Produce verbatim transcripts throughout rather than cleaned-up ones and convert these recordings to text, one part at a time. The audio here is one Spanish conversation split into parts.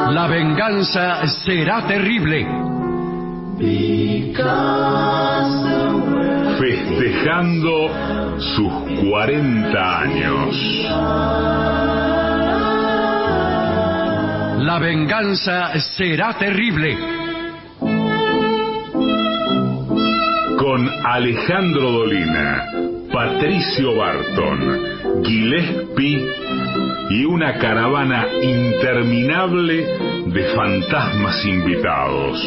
La venganza será terrible. Festejando sus cuarenta años. La venganza será terrible. Con Alejandro Dolina, Patricio Barton, Gillespie y una caravana interminable de fantasmas invitados.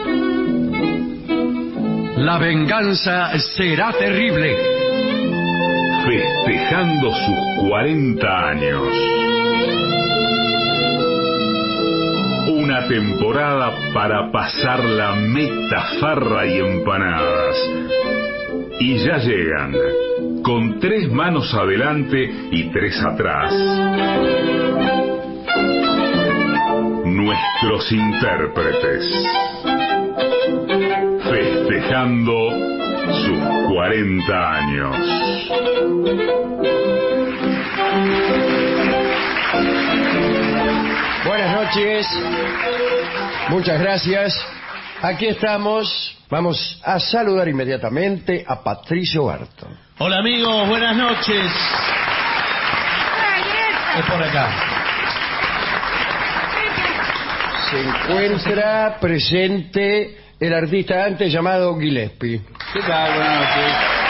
La venganza será terrible. Festejando sus cuarenta años. Una temporada para pasar la meta, farra y empanadas. Y ya llegan, con tres manos adelante y tres atrás, nuestros intérpretes. Festejando sus cuarenta años. Buenas noches, muchas gracias. Aquí estamos. Vamos a saludar inmediatamente a Patricio Barton. Hola amigos, buenas noches. Es por acá. Se encuentra presente el artista antes llamado Gillespie. ¿Qué tal? Buenas noches.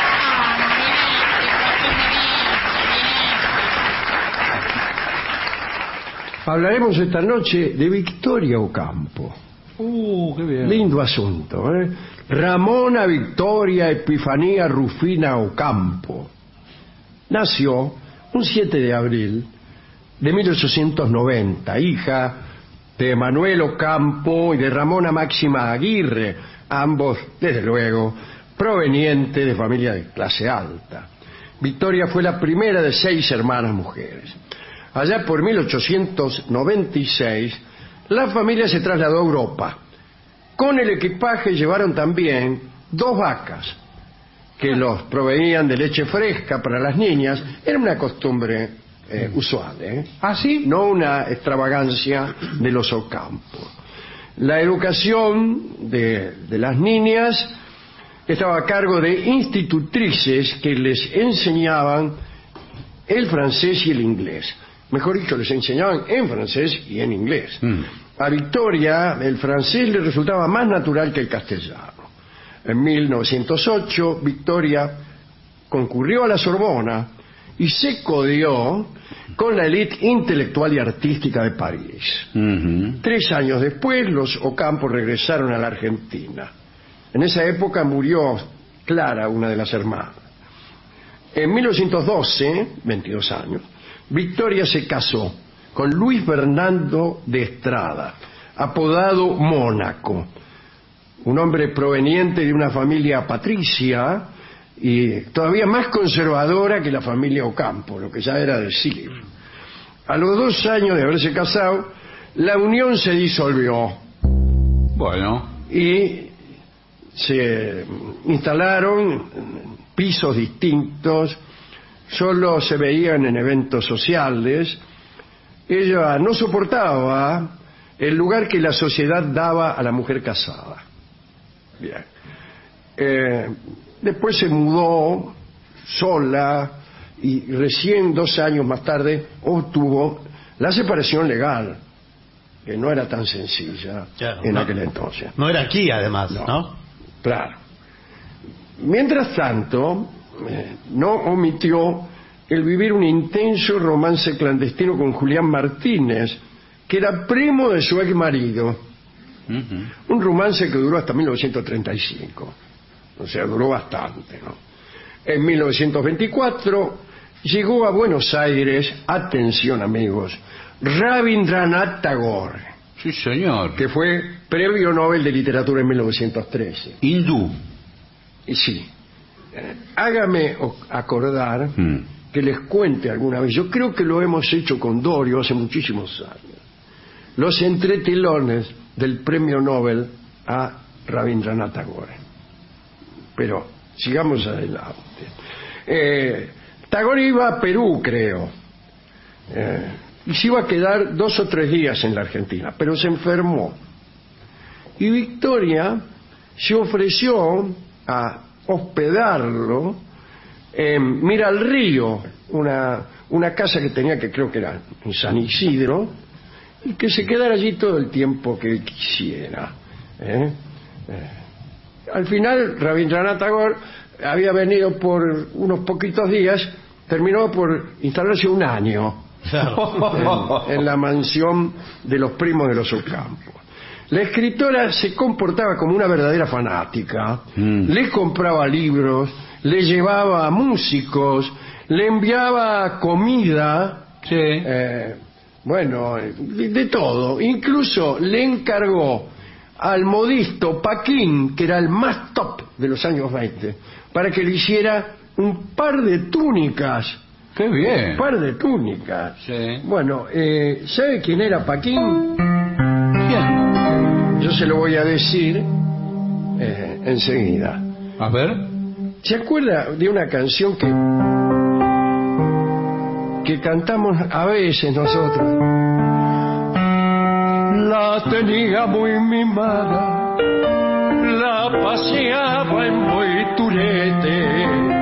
Hablaremos esta noche de Victoria Ocampo. Uh, qué bien. Lindo asunto, ¿eh? Ramona Victoria Epifanía Rufina Ocampo nació un siete de abril de mil ochocientos noventa, hija de Manuel Ocampo y de Ramona Máxima Aguirre, ambos, desde luego, provenientes de familia de clase alta. Victoria fue la primera de seis hermanas mujeres. Allá por mil ochocientos noventa y seis, la familia se trasladó a Europa. Con el equipaje llevaron también dos vacas que los proveían de leche fresca para las niñas. Era una costumbre eh, usual, ¿eh? ¿Ah, sí? No una extravagancia de los Ocampo. La educación de, de las niñas estaba a cargo de institutrices que les enseñaban el francés y el inglés. Mejor dicho, les enseñaban en francés y en inglés. Mm. A Victoria el francés le resultaba más natural que el castellano. En mil novecientos ocho, Victoria concurrió a la Sorbona y se codió con la élite intelectual y artística de París. Uh-huh. Tres años después, los Ocampo regresaron a la Argentina. En esa época murió Clara, una de las hermanas. En mil novecientos doce, veintidós años, Victoria se casó con Luis Fernando de Estrada, apodado Mónaco, un hombre proveniente de una familia patricia y todavía más conservadora que la familia Ocampo, lo que ya era decir. A los dos años de haberse casado, la unión se disolvió. Bueno. Y se instalaron pisos distintos, solo se veían en eventos sociales. Ella no soportaba el lugar que la sociedad daba a la mujer casada. Bien. Eh, después se mudó sola y recién dos años más tarde obtuvo la separación legal, que no era tan sencilla claro, en no, aquel entonces. No era aquí, además, ¿no? ¿no? Claro. Mientras tanto, eh, no omitió el vivir un intenso romance clandestino con Julián Martínez, que era primo de su ex marido. Uh-huh. Un romance que duró hasta mil novecientos treinta y cinco. O sea, duró bastante, ¿no? En mil novecientos veinticuatro llegó a Buenos Aires, atención amigos, Rabindranath Tagore. Sí, señor. Que fue Premio Nobel de Literatura en mil novecientos trece. Hindú. Y sí. Eh, hágame acordar... Hmm. que les cuente alguna vez, yo creo que lo hemos hecho con Dorio hace muchísimos años, los entretelones del premio Nobel a Rabindranath Tagore. Pero sigamos adelante. eh, Tagore iba a Perú, creo, eh, y se iba a quedar dos o tres días en la Argentina, pero se enfermó. Y Victoria se ofreció a hospedarlo en Mira al Río, una, una casa que tenía, que creo que era en San Isidro, y que se quedara allí todo el tiempo que quisiera. ¿eh? Eh, al final, Rabindranath Tagore había venido por unos poquitos días, terminó por instalarse un año claro. en, en la mansión de los primos de los Ocampo. La escritora se comportaba como una verdadera fanática, mm. le compraba libros, le llevaba músicos, le enviaba comida, sí. eh, bueno, de, de todo. Incluso le encargó al modisto Paquín, que era el más top de los años veinte, para que le hiciera un par de túnicas. ¡Qué bien! Un par de túnicas. Sí. Bueno, eh, ¿sabe quién era Paquín? ¿Quién? Yo se lo voy a decir eh, enseguida. A ver. ¿Se acuerda de una canción que que cantamos a veces nosotros? La tenía muy mimada, la paseaba en Boiturete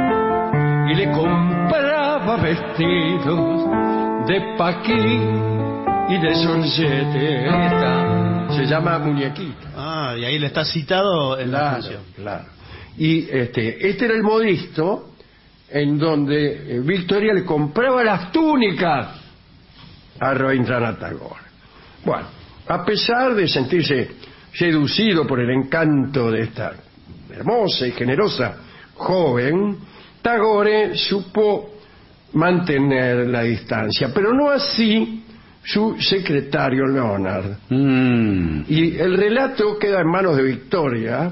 y le compraba vestidos de Paquín y de Sonchete. Ahí está. Se llama Muñequita. Ah, y ahí le está citado en claro, la canción. Claro. Y este, este era el modisto en donde eh, Victoria le compraba las túnicas a Rabindranath Tagore. Bueno, a pesar de sentirse seducido por el encanto de esta hermosa y generosa joven, Tagore supo mantener la distancia, pero no así su secretario Leonard. Mm. Y el relato queda en manos de Victoria,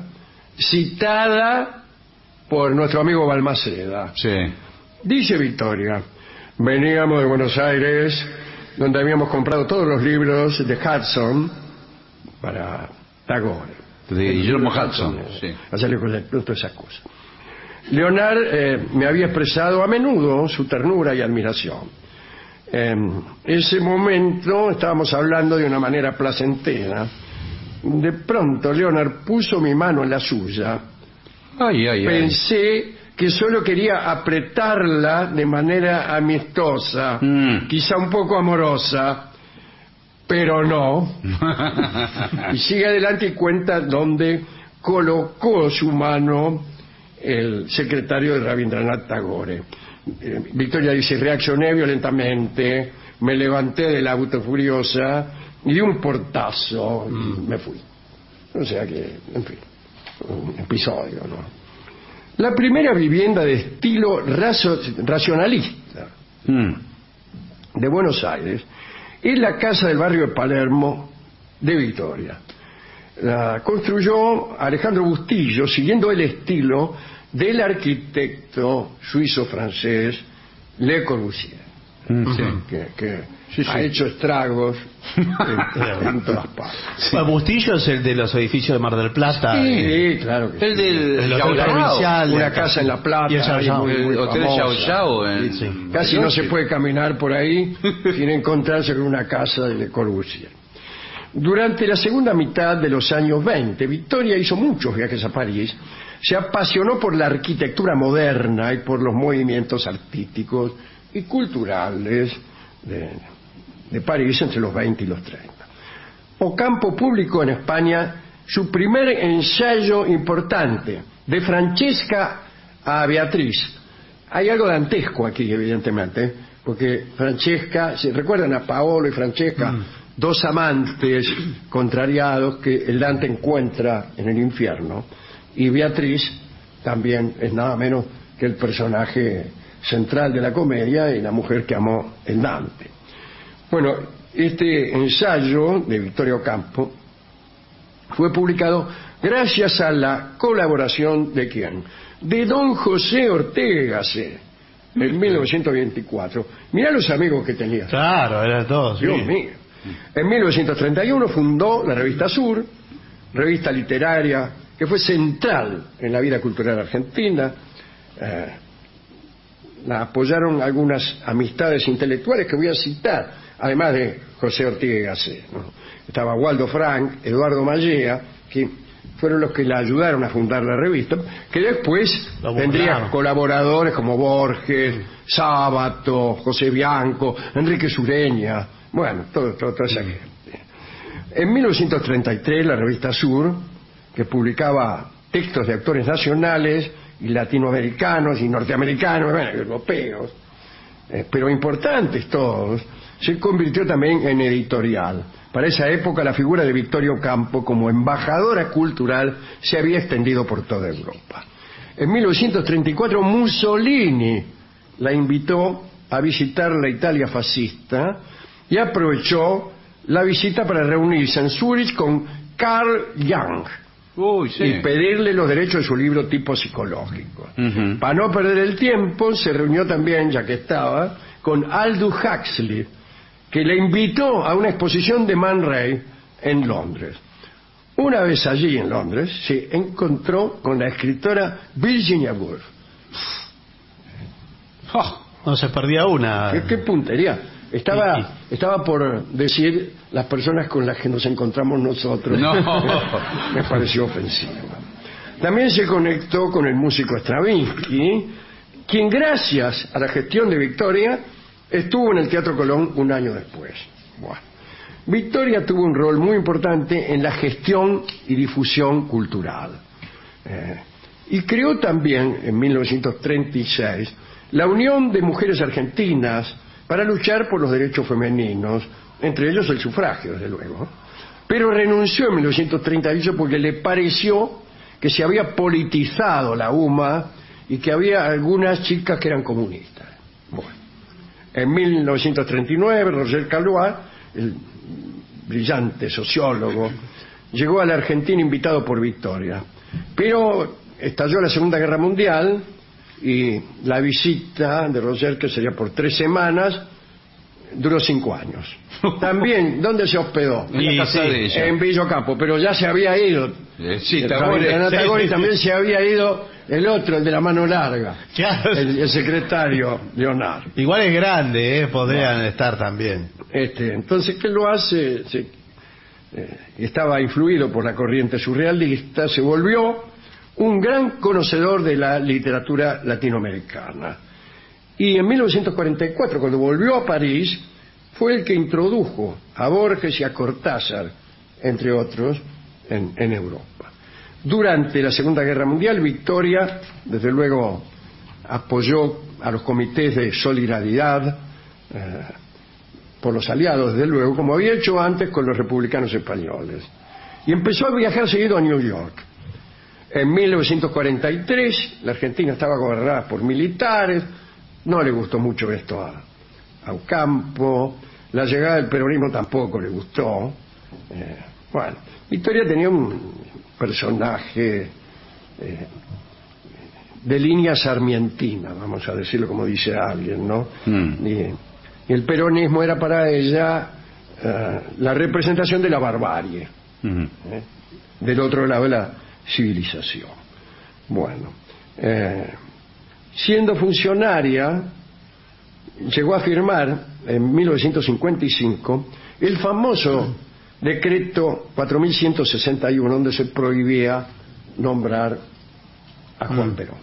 citada por nuestro amigo Balmaceda. Sí. Dice Victoria: veníamos de Buenos Aires, donde habíamos comprado todos los libros de Hudson para Tagore. De Guillermo Hudson, eh, sí. Hacerle con todas esas cosas. Leonard eh, me había expresado a menudo su ternura y admiración. En ese momento estábamos hablando de una manera placentera. De pronto Leonard puso mi mano en la suya. Ay, ay, ay. Pensé que solo quería apretarla de manera amistosa, mm. quizá un poco amorosa, pero no. Y sigue adelante y cuenta dónde colocó su mano el secretario de Rabindranath Tagore. Eh, Victoria dice: reaccioné violentamente, me levanté del auto furiosa y di un portazo y mm. me fui. O sea que, en fin, un episodio, ¿no? La primera vivienda de estilo raso, racionalista mm. de Buenos Aires es la casa del barrio de Palermo de Victoria. La construyó Alejandro Bustillo siguiendo el estilo del arquitecto suizo-francés Le Corbusier, mm, sí. que, que sí, sí. ha hecho estragos en, en todas partes. Sí. Bustillo es el de los edificios de Mar del Plata. Sí, eh, claro. Que El sí. del el hotel Yao Yao. provincial. Una casa en La Plata. Y el Yao Yao. muy, muy El hotel famosa. Yao Yao en- Sí, sí. Casi no se puede caminar por ahí sin encontrarse con una casa de Le Corbusier. Durante la segunda mitad de los años veinte, Victoria hizo muchos viajes a París. Se apasionó por la arquitectura moderna y por los movimientos artísticos y culturales de, de París entre los veinte y los treinta. Ocampo publicó en España su primer ensayo importante, de Francesca a Beatriz. Hay algo dantesco aquí, evidentemente, porque Francesca, ¿se recuerdan a Paolo y Francesca? Mm. Dos amantes contrariados que el Dante encuentra en el infierno. Y Beatriz también es nada menos que el personaje central de la comedia y la mujer que amó el Dante. Bueno, este ensayo de Victoria Ocampo fue publicado gracias a la colaboración de ¿quién? De don José Ortega Gasset en mil novecientos veinticuatro. Mirá los amigos que tenía. Claro, eran todos. Dios sí. mío. En mil novecientos treinta y uno fundó la revista Sur, revista literaria que fue central en la vida cultural argentina. Eh, la apoyaron algunas amistades intelectuales que voy a citar. además de José Ortiga y Gasset, ¿no? Estaba Waldo Frank, Eduardo Mallea, que fueron los que la ayudaron a fundar la revista, que después Lo tendría burlaron. colaboradores como Borges, Sábato, José Bianco, Enrique Sureña, bueno, todo, todo, toda esa gente. En mil novecientos treinta y tres la revista Sur, que publicaba textos de actores nacionales y latinoamericanos y norteamericanos, bueno, europeos, eh, pero importantes todos, se convirtió también en editorial. Para esa época la figura de Victoria Ocampo como embajadora cultural se había extendido por toda Europa. En mil novecientos treinta y cuatro Mussolini la invitó a visitar la Italia fascista y aprovechó la visita para reunirse en Zúrich con Carl Jung Uy, sí. y pedirle los derechos de su libro Tipo Psicológico. Ujú. Para no perder el tiempo, se reunió también, ya que estaba, con Aldous Huxley, que le invitó a una exposición de Man Ray en Londres. Una vez allí en Londres, se encontró con la escritora Virginia Woolf. Oh, no se perdía una. ¿Qué, qué puntería? Estaba, estaba por decir las personas con las que nos encontramos nosotros. No. Me pareció ofensivo. También se conectó con el músico Stravinsky, quien gracias a la gestión de Victoria estuvo en el Teatro Colón un año después. Bueno. Victoria tuvo un rol muy importante en la gestión y difusión cultural. Eh, y creó también, en mil novecientos treinta y seis, la Unión de Mujeres Argentinas para luchar por los derechos femeninos, entre ellos el sufragio, desde luego. Pero renunció en mil novecientos treinta y ocho porque le pareció que se había politizado la U M A y que había algunas chicas que eran comunistas. Bueno. En mil novecientos treinta y nueve, Roger Caillois, el brillante sociólogo, llegó a la Argentina invitado por Victoria. Pero estalló la Segunda Guerra Mundial y la visita de Roger, que sería por tres semanas, duró cinco años. También, ¿dónde se hospedó? En la Y casa sí, de ella. En Villa Campo, pero ya se había ido. Eh, sí, El Tagore. Fabián Sí, Tagore, sí, también sí. se había ido el otro, el de la mano larga, Claro. el, el secretario Leonardo. Igual es grande, ¿eh? Podrían estar también. Este, entonces, ¿qué lo hace? Se, eh, estaba influido por la corriente surrealista, se volvió un gran conocedor de la literatura latinoamericana. Y en mil novecientos cuarenta y cuatro, cuando volvió a París, fue el que introdujo a Borges y a Cortázar, entre otros, en, en Europa. Durante la Segunda Guerra Mundial, Victoria, desde luego, apoyó a los comités de solidaridad eh, por los aliados, desde luego, como había hecho antes con los republicanos españoles. Y empezó a viajar seguido a New York. En mil novecientos cuarenta y tres, la Argentina estaba gobernada por militares, no le gustó mucho esto a, a Ocampo, la llegada del peronismo tampoco le gustó. Eh, bueno, Victoria tenía un personaje eh, de línea sarmientina, vamos a decirlo como dice alguien, ¿no? Mm. Y, y el peronismo era para ella eh, la representación de la barbarie, Ujú. ¿eh? Del otro lado de la civilización. Bueno, eh, siendo funcionaria, llegó a firmar en mil novecientos cincuenta y cinco el famoso decreto cuatro mil ciento sesenta y uno, donde se prohibía nombrar a Juan Perón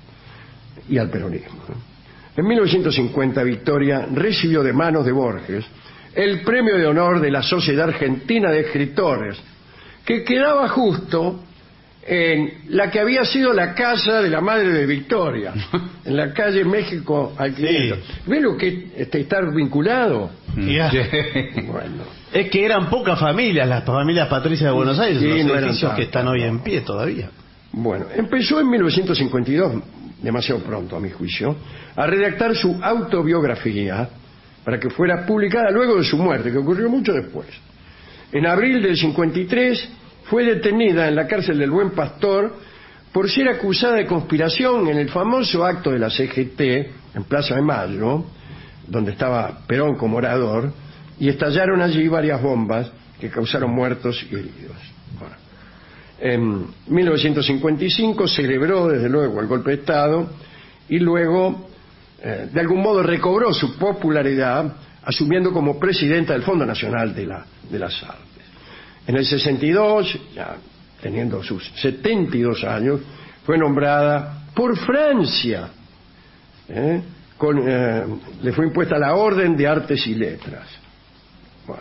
y al peronismo. En mil novecientos cincuenta, Victoria recibió de manos de Borges el premio de honor de la Sociedad Argentina de Escritores, que quedaba justo en la que había sido la casa de la madre de Victoria, en la calle México al quinientos. ¿Ves lo que es estar vinculado? Ya. Sí. Bueno, Es que eran pocas familias, las familias patricias de Buenos Aires, Sí, los no eran edificios que tantas, están hoy no. en pie todavía. bueno, empezó en mil novecientos cincuenta y dos, demasiado pronto a mi juicio, a redactar su autobiografía para que fuera publicada luego de su muerte, que ocurrió mucho después. En abril del cincuenta y tres fue detenida en la cárcel del Buen Pastor por ser acusada de conspiración en el famoso acto de la C G T en Plaza de Mayo, donde estaba Perón como orador, y estallaron allí varias bombas que causaron muertos y heridos. Bueno, en mil novecientos cincuenta y cinco celebró desde luego el golpe de Estado y luego eh, de algún modo recobró su popularidad asumiendo como presidenta del Fondo Nacional de, la, de las Artes. En el sesenta y dos, ya teniendo sus setenta y dos años, fue nombrada por Francia, ¿eh? Con, eh, le fue impuesta la Orden de Artes y Letras. Bueno,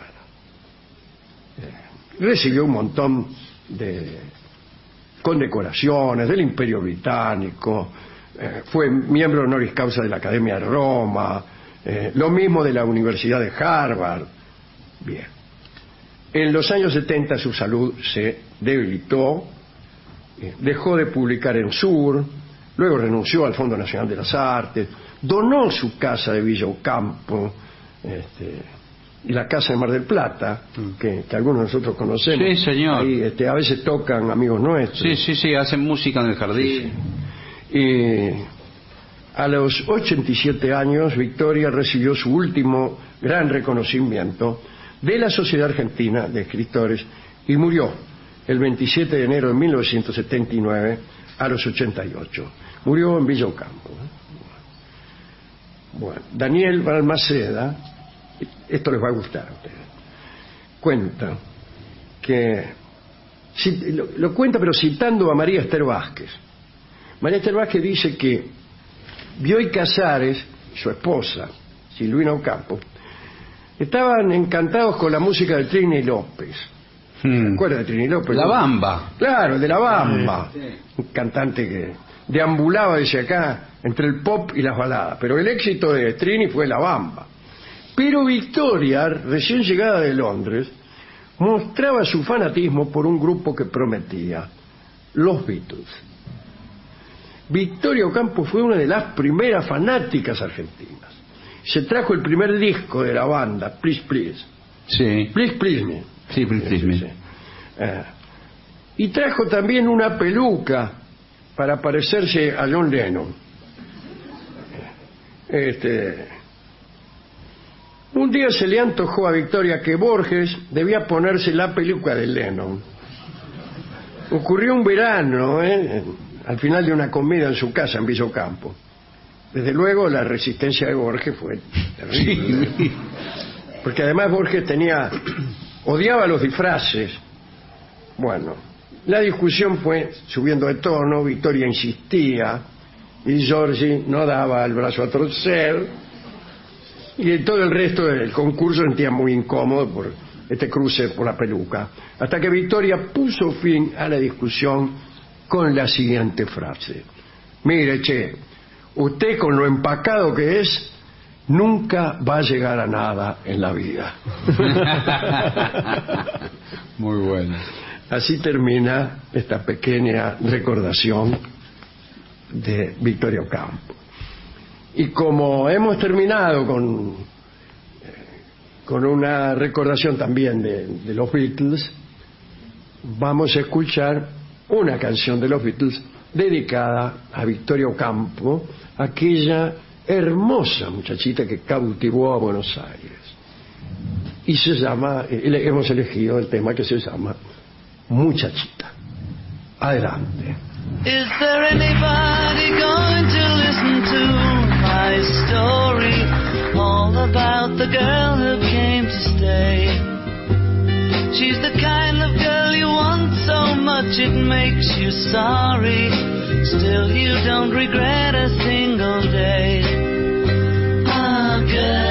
eh, recibió un montón de condecoraciones del Imperio Británico, eh, fue miembro honoris causa de la Academia de Roma, eh, lo mismo de la Universidad de Harvard. Bien. En los años setenta su salud se debilitó, eh, dejó de publicar en Sur, luego renunció al Fondo Nacional de las Artes, donó su casa de Villa Ocampo, este, y la casa de Mar del Plata, que, que algunos de nosotros conocemos. Sí, señor. Ahí, este, a veces tocan amigos nuestros. Sí, sí, sí, hacen música en el jardín. Sí, sí. Y a los ochenta y siete años, Victoria recibió su último gran reconocimiento de la Sociedad Argentina de Escritores y murió el veintisiete de enero de mil novecientos setenta y nueve a los ochenta y ocho. Murió en Villa Ocampo. Bueno, Daniel Balmaceda, esto les va a gustar a ustedes, cuenta que, lo, lo cuenta pero citando a María Esther Vázquez. María Esther Vázquez dice que Bioy Casares, su esposa, Silvina Ocampo, estaban encantados con la música de Trini López. Hmm. ¿Se acuerda de Trini López? La Bamba. Claro, el de La Bamba. Sí. Un cantante que deambulaba desde acá entre el pop y las baladas. Pero el éxito de Trini fue La Bamba. Pero Victoria, recién llegada de Londres, mostraba su fanatismo por un grupo que prometía, los Beatles. Victoria Ocampo fue una de las primeras fanáticas argentinas. Se trajo el primer disco de la banda, Please Please. Sí. Please Please Me. Sí, Please Please Me. Sí, sí. Eh, y trajo también una peluca para parecerse a John Lennon. Este, un día se le antojó a Victoria que Borges debía ponerse la peluca de Lennon. Ocurrió un verano, ¿eh? al final de una comida en su casa en Villa Ocampo. Desde luego la resistencia de Borges fue terrible, sí. Porque además Borges tenía odiaba los disfraces. Bueno, la discusión fue subiendo de tono, Victoria insistía y Giorgi no daba el brazo a torcer, y todo el resto del concurso se sentía muy incómodo por este cruce por la peluca, hasta que Victoria puso fin a la discusión con la siguiente frase: mire, che, usted con lo empacado que es nunca va a llegar a nada en la vida. Muy bueno. Así termina esta pequeña recordación de Victoria Ocampo. Y como hemos terminado con, con una recordación también de, de los Beatles, vamos a escuchar una canción de los Beatles dedicada a Victoria Ocampo, aquella hermosa muchachita que cautivó a Buenos Aires. Y se llama, hemos elegido el tema que se llama Muchachita. Adelante. Is there anybody going to listen to my story? All about the girl who came to stay. She's the kind of girl you want so much it makes you sorry. Still you don't regret a single day. Ah, girl.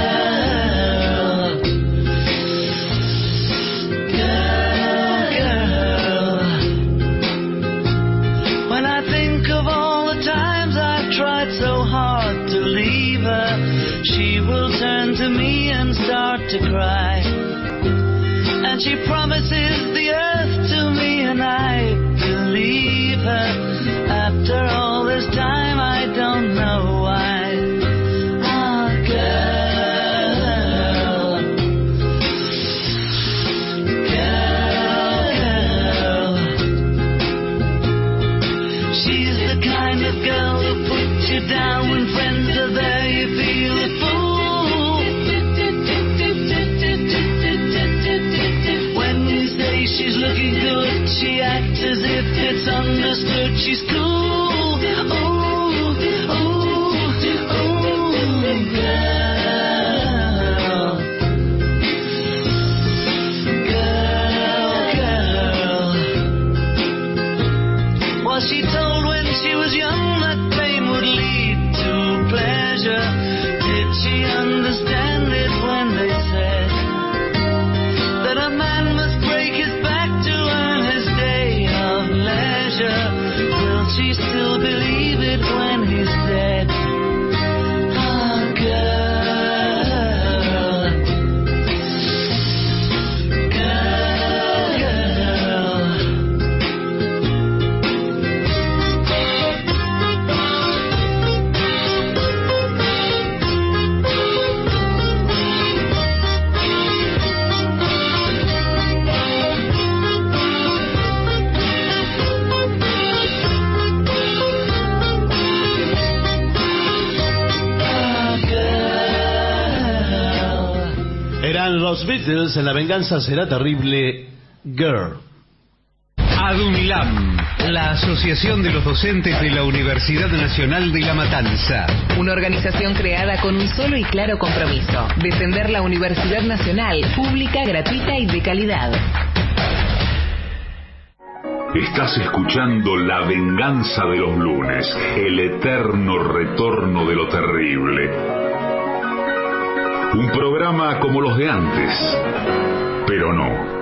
She will turn to me and start to cry, and she promises the earth to me, and I believe her. After all this time I don't know why. Ah, girl, girl, she's the kind of girl who puts you down when friends are there. You feel a fool when you say she's looking good. She acts as if it's understood. She's cool. Ooh, ooh, ooh, girl. Los Beatles en La venganza será terrible, Girl. ADUNILAM, la Asociación de los Docentes de la Universidad Nacional de La Matanza. Una organización creada con un solo y claro compromiso: defender la Universidad Nacional, pública, gratuita y de calidad. Estás escuchando La venganza de los lunes, el eterno retorno de lo terrible. Un programa como los de antes, pero no.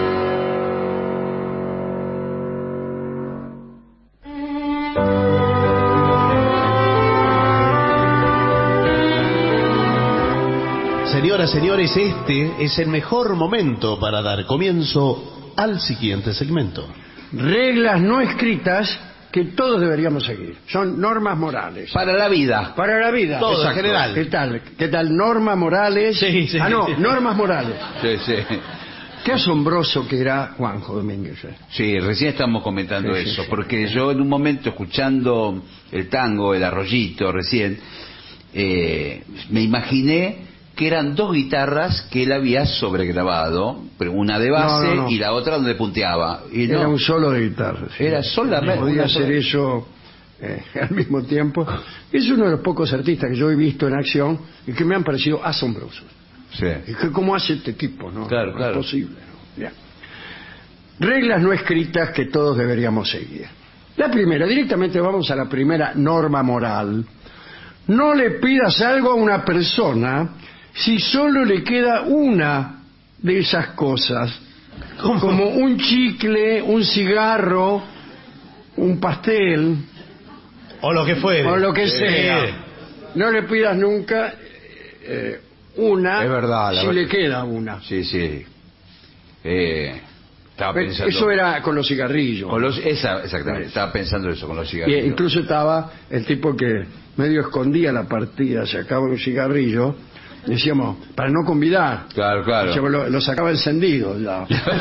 Señoras, señores, este es el mejor momento para dar comienzo al siguiente segmento. Reglas no escritas que todos deberíamos seguir. Son normas morales. Para la vida. Para la vida. Todo, Exacto. en general. ¿Qué tal? ¿Qué tal? Normas morales. Sí, sí. Ah, no, normas morales. Sí, sí. Qué asombroso que era Juanjo Domínguez. ¿eh? Sí, recién estamos comentando Sí, sí, eso, sí. porque yo en un momento escuchando el tango, el arroyito recién, eh, me imaginé que eran dos guitarras que él había sobregrabado, pero una de base No, no, no. y la otra donde punteaba. Y Era no, un solo de guitarra. sí. Era solamente Podía una hacer sola. eso eh, al mismo tiempo. Es uno de los pocos artistas que yo he visto en acción y que me han parecido asombrosos. Sí. Y que ¿cómo hace este tipo? No, Claro, no claro. es posible. ¿no? Bien. Reglas no escritas que todos deberíamos seguir. La primera, directamente vamos a la primera norma moral. No le pidas algo a una persona si solo le queda una de esas cosas. ¿Cómo? Como un chicle, un cigarro, un pastel, O lo que fuere. o lo que Sí. sea. No le pidas nunca eh, una Es verdad, la si verdad. le queda una. Sí, sí. Eh, estaba pensando... Eso era con los cigarrillos. Con los, esa, exactamente, estaba pensando eso, con los Y cigarrillos. incluso estaba el tipo que medio escondía la partida, sacaba un cigarrillo, decíamos, para no convidar. Claro, claro. Decíamos, lo, lo sacaba encendido ya.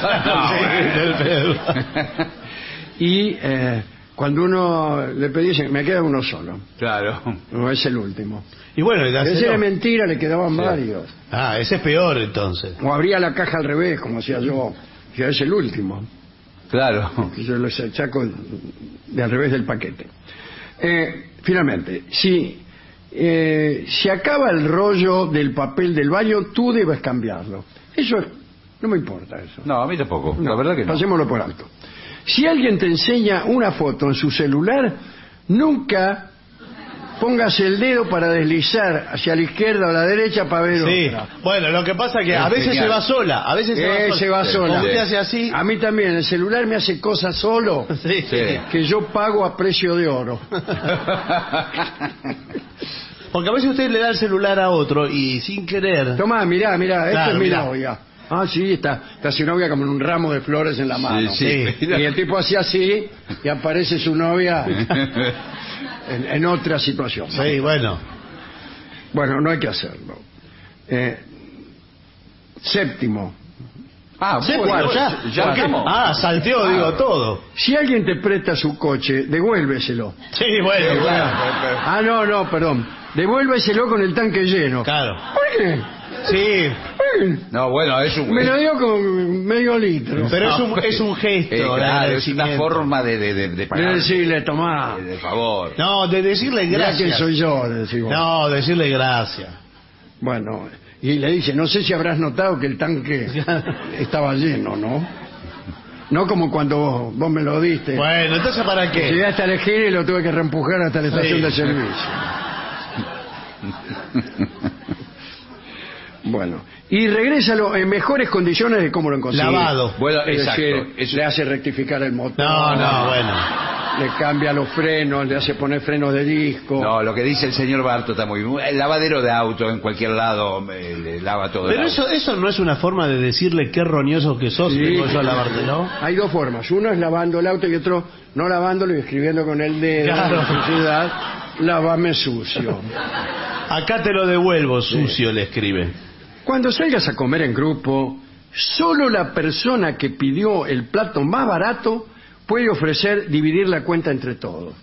Y eh, cuando uno le pedía, dice, me queda uno solo, Claro. no es el último. Y bueno, y Ese dáselo. era mentira, le quedaban Sí. varios. Ah, ese es peor entonces. O abría la caja al revés, como hacía yo, que es el último. Claro. Y yo lo saco de al revés del paquete. Eh, finalmente, si eh, se acaba el rollo del papel del baño, tú debes cambiarlo. Eso es- no me importa eso. No, a mí tampoco. No, la verdad que no. Pasémoslo por alto. Si alguien te enseña una foto en su celular, nunca pongas el dedo para deslizar hacia la izquierda o la derecha para ver Sí. otra. Bueno, lo que pasa es que Es a veces genial. se va sola, a veces se va Eh, sola. se va sola. Como usted hace así. A mí también, el celular me hace cosas solo Sí. Sí. que yo pago a precio de oro. Porque a veces usted le da el celular a otro y sin querer... Tomá, mirá, mirá, esta Claro, es mi mirá. novia. Ah, sí, está, está su novia como en un ramo de flores en la mano. Sí, sí. Y el tipo hacía así y aparece su novia en, en otra situación. Sí, bueno. Bueno, no hay que hacerlo. Eh, séptimo, Ah, Sí, bueno, bueno, ya, ya ¿por qué? estamos. Ah, salteó, digo, todo. si alguien te presta su coche, devuélveselo. Sí, bueno, claro. Ah, no, no, perdón. Devuélveselo con el tanque lleno. Claro. ¿Por qué? Sí, No, bueno, es un... Me lo dio con medio litro. pero es un, es un gesto. Eh, de claro, es una agradecimiento. forma de, de, de, de De pagar. decirle, tomá, De, de favor. No, de decirle mirá quién gracias. soy yo, le decimos. No, decirle gracias. Bueno, y le dice, no sé si habrás notado que el tanque estaba lleno, ¿no? No como cuando vos, vos me lo diste. Bueno, entonces ¿para qué? Llegué hasta la esquina y lo tuve que reempujar hasta la estación Sí. de servicio. Bueno, y regrésalo en mejores condiciones de cómo lo encontraste. Lavado. Bueno, Es exacto. decir, Eso- le hace rectificar el motor. No, no, bueno. Le cambia los frenos, le hace poner frenos de disco. No, lo que dice el señor Barto está muy bien. El lavadero de auto en cualquier lado eh, le lava todo. Pero el eso, auto. eso no es una forma de decirle qué roñoso que sos, Sí. vengo yo a lavártelo. Hay dos formas. Uno es lavando el auto y otro no lavándolo y escribiendo con el dedo. Claro. En suciedad, lávame sucio. Acá te lo devuelvo, sucio, le escribe. Cuando salgas a comer en grupo, solo la persona que pidió el plato más barato puede ofrecer dividir la cuenta entre todos.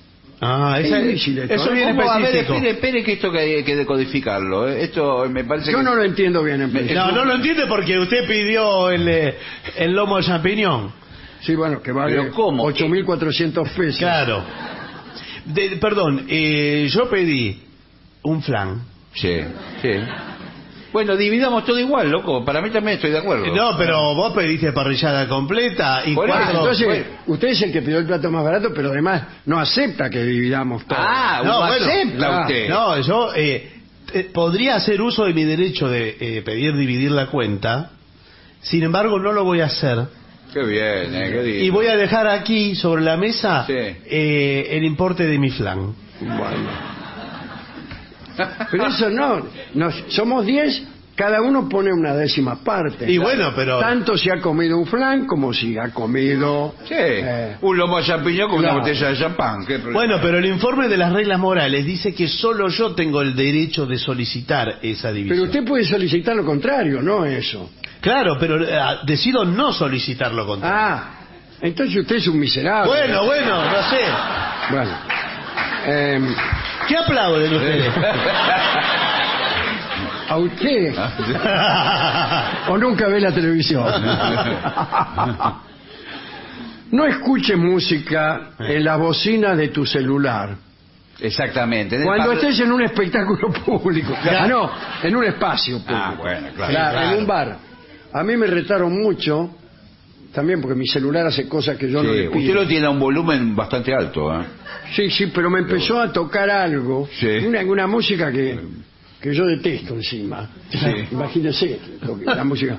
Ah, esa, Es difícil esto, eso ¿eh? viene ¿Cómo? A ver, específico. espere, espere que esto que hay que decodificarlo. ¿eh? Esto me parece Yo que... no lo entiendo bien en principio. No, no lo entiende porque usted pidió el, eh, el lomo de champiñón. Sí, bueno, que vale ¿Pero cómo? ocho mil cuatrocientos pesos. Claro. De- perdón, eh, yo pedí un flan. Sí, sí. Bueno, dividamos todo igual, loco. Para mí también estoy de acuerdo. No, pero vos pediste parrillada completa y Por Ah, cuatro... entonces, bueno. usted es el que pidió el plato más barato, pero además no acepta que dividamos todo. Ah, No, no, bueno, acepta ah, usted. No, yo eh, eh, podría hacer uso de mi derecho de eh, pedir dividir la cuenta, sin embargo no lo voy a hacer. Qué bien, eh, qué lindo. Y voy a dejar aquí sobre la mesa Sí. eh, el importe de mi flan. Bueno. Pero eso no, nos- somos diez, cada uno pone una décima parte. Y bueno, pero... Tanto si ha comido un flan como si ha comido... Sí, eh, un lomo de champiñón con claro. una botella de champán. ¿Qué problema? Bueno, pero el informe de las reglas morales dice que solo yo tengo el derecho de solicitar esa división. pero usted puede solicitar lo contrario, no eso. Claro, pero eh, decido no solicitar lo contrario. Ah, entonces usted es un miserable. Bueno, bueno, no sé. Bueno. Em, ¿Qué aplauden ustedes? ¿A usted? ¿O nunca ve la televisión? No escuche música en la bocina de tu celular. Exactamente. En el Cuando par- estés en un espectáculo público. Ah, no, en un espacio público. Ah, bueno, claro. Claro, claro. en un bar. A mí me retaron mucho, también porque mi celular hace cosas que yo Sí, no le usted pido. lo tiene a un volumen bastante alto, ¿eh? Sí, sí, pero me empezó a tocar algo, Sí. una, una música que, que yo detesto encima. Sí. Imagínense, lo que- la música.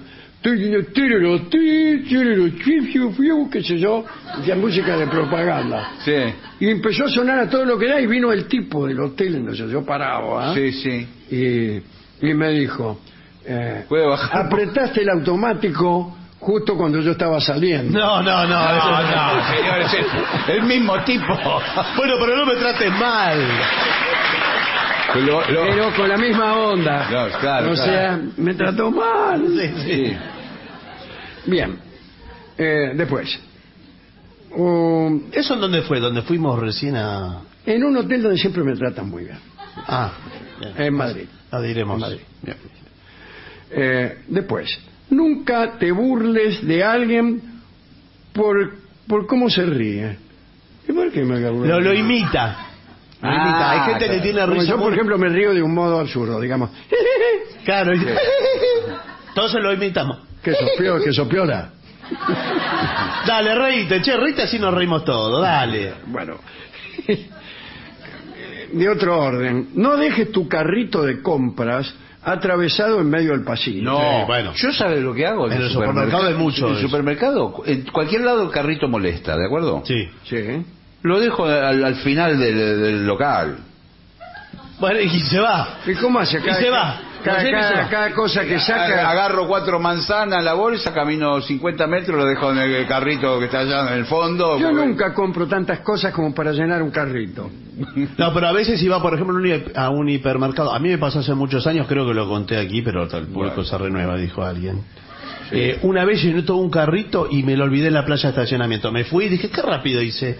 Qué sé yo, la música de propaganda. Sí, Y empezó a sonar a todo lo que da y vino el tipo del hotel, entonces yo parado, ¿ah? sí, sí. y, y me dijo, eh, ¿Puede bajar? apretaste el automático justo cuando yo estaba saliendo. No, no, no, eso no. señor, es el, el mismo tipo. Bueno, pero no me trates mal. Lo- lo- Pero con la misma onda. No, claro, o claro. sea, me trató mal. Sí, sí. Sí. Bien. Eh, después. Um, ¿Eso en dónde fue? ¿Dónde fuimos recién a...? en un hotel donde siempre me tratan muy bien. Ah, bien. En Madrid. Lo diremos. En Madrid. Bien. Eh, después. Nunca te burles de alguien por, por cómo se ríe. ¿Y por qué me burlo? Lo, lo imita. Lo Ah, imita. Hay gente claro. que tiene Como risa. yo, por muy- ejemplo, me río de un modo absurdo, digamos. Claro. y- Entonces lo imitamos. Que sopio, que sopiola. Dale, reíte. Che, reíte así nos reímos todos. Dale. Bueno. De otro orden. No dejes tu carrito de compras atravesado en medio del pasillo. No, Sí, bueno. yo sabe lo que hago En el supermercado hay mucho En de el eso. supermercado, en cualquier lado el carrito molesta, ¿de acuerdo? Sí. Sí. Lo dejo al, al final del, del local. Bueno, y se va. ¿Y cómo hace? Cada, Y se va. Cada, Lo lleva y se cada- va. cada cosa que Ag- saca. Agarro cuatro manzanas en la bolsa, camino cincuenta metros, lo dejo en el carrito que está allá en el fondo. Yo porque- nunca compro tantas cosas como para llenar un carrito. No, pero a veces si va, por ejemplo, a un hi- a un hipermercado. A mí me pasó hace muchos años, creo que lo conté aquí, pero el público Bueno. se renueva, dijo alguien. Eh, una vez llené todo un carrito y me lo olvidé en la playa de estacionamiento. Me fui y dije, qué rápido hice.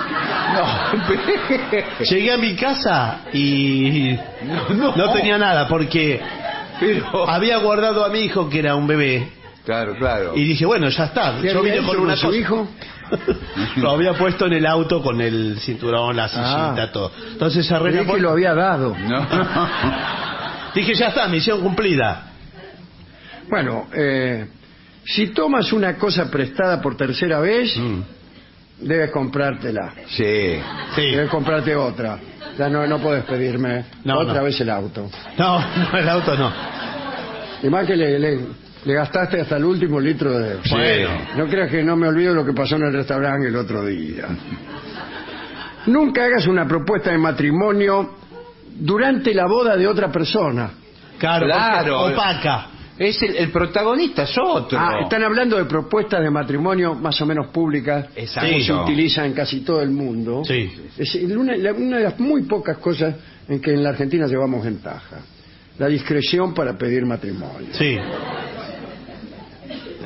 Llegué a mi casa y No, no tenía nada porque Pero- había guardado a mi hijo que era un bebé Claro, claro. y dije, bueno, ya está. ¿Qué Yo había vine hecho con una con su cosa. hijo? Lo había puesto en el auto con el cinturón, la sillita, Ah. todo. Entonces cerré la Creí que puerta. lo había dado. No. Dije, ya está, misión cumplida. Bueno, eh, si tomas una cosa prestada por tercera vez, Mm. debes comprártela. Sí. Sí. Debes comprarte otra. Ya no, no puedes pedirme No, otra no. vez el auto. No, no, el auto no. Y más que le, le, le gastaste hasta el último litro de... Sí. Bueno. No creas que no me olvido lo que pasó en el restaurante el otro día. Nunca hagas una propuesta de matrimonio durante la boda de otra persona. Claro, Claro. porque opaca. Es el, el protagonista, es otro. Ah, están hablando de propuestas de matrimonio más o menos públicas, Exacto. como se utiliza en casi todo el mundo. Sí. Es una, la- una de las muy pocas cosas en que en la Argentina llevamos ventaja. La discreción para pedir matrimonio. Sí.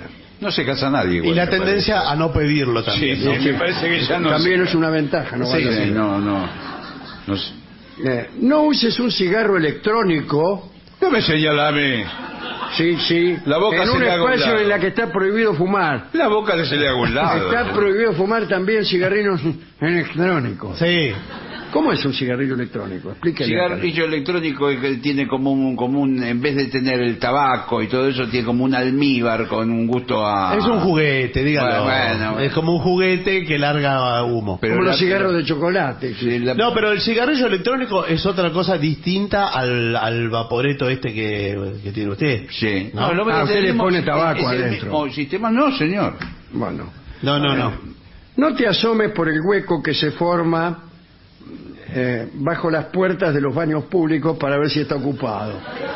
No se casa nadie. Igual, y la me tendencia parece. a no pedirlo también. Sí, ¿no? sí, me parece que ya no También se- es una ventaja, ¿no? Sí, vale la Sí, pena. no, no. No, sé. Eh, no uses un cigarro electrónico. No me señala a mí. Sí, sí. La boca en se un le haga a un espacio lado. en la que está prohibido fumar. La boca le se le haga a un lado. Está prohibido fumar también cigarrillos electrónicos. Sí. ¿Cómo es un cigarrillo electrónico? Explíquele. Cigarrillo electrónico que tiene como un, como un, en vez de tener el tabaco y todo eso, tiene como un almíbar con un gusto a... Es un juguete, dígalo. Bueno, bueno. Es como un juguete que larga humo. Pero Como la- los cigarros de chocolate. Sí, la- No, pero el cigarrillo electrónico es otra cosa distinta al, al vaporeto este que, que tiene usted. Sí. ¿No? lo- Ah, es usted el le mismo- pone tabaco es el adentro. mismo sistema, no, señor. Bueno. No, no, no. No te asomes por el hueco que se forma eh, bajo las puertas de los baños públicos para ver si está ocupado.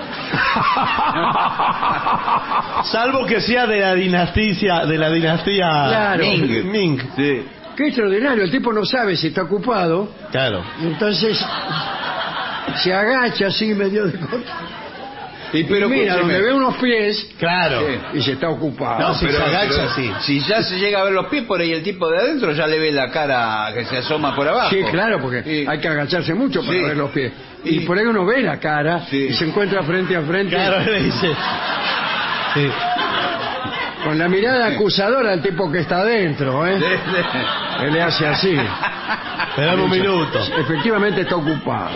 Salvo que sea de la dinastía, de la dinastía Claro. Ming. Ming. Sí. Qué extraordinario, el tipo no sabe si está ocupado, Claro. y entonces se agacha así medio de corte. Y pero Mira, escúcheme. donde ve unos pies Claro. Sí. y se está ocupado. No, si Pero- se agacha, pero sí. Si ya se llega a ver los pies por ahí, el tipo de adentro ya le ve la cara que se asoma por abajo. Sí, claro, porque Sí. hay que agacharse mucho para Sí. ver los pies. Y, Y- por ahí uno ve la cara Sí. y se encuentra frente a frente Claro, le dice. Sí. con la mirada acusadora al tipo que está adentro, ¿eh? Sí, sí. Él le hace así. Esperame un minuto. Efectivamente está ocupado.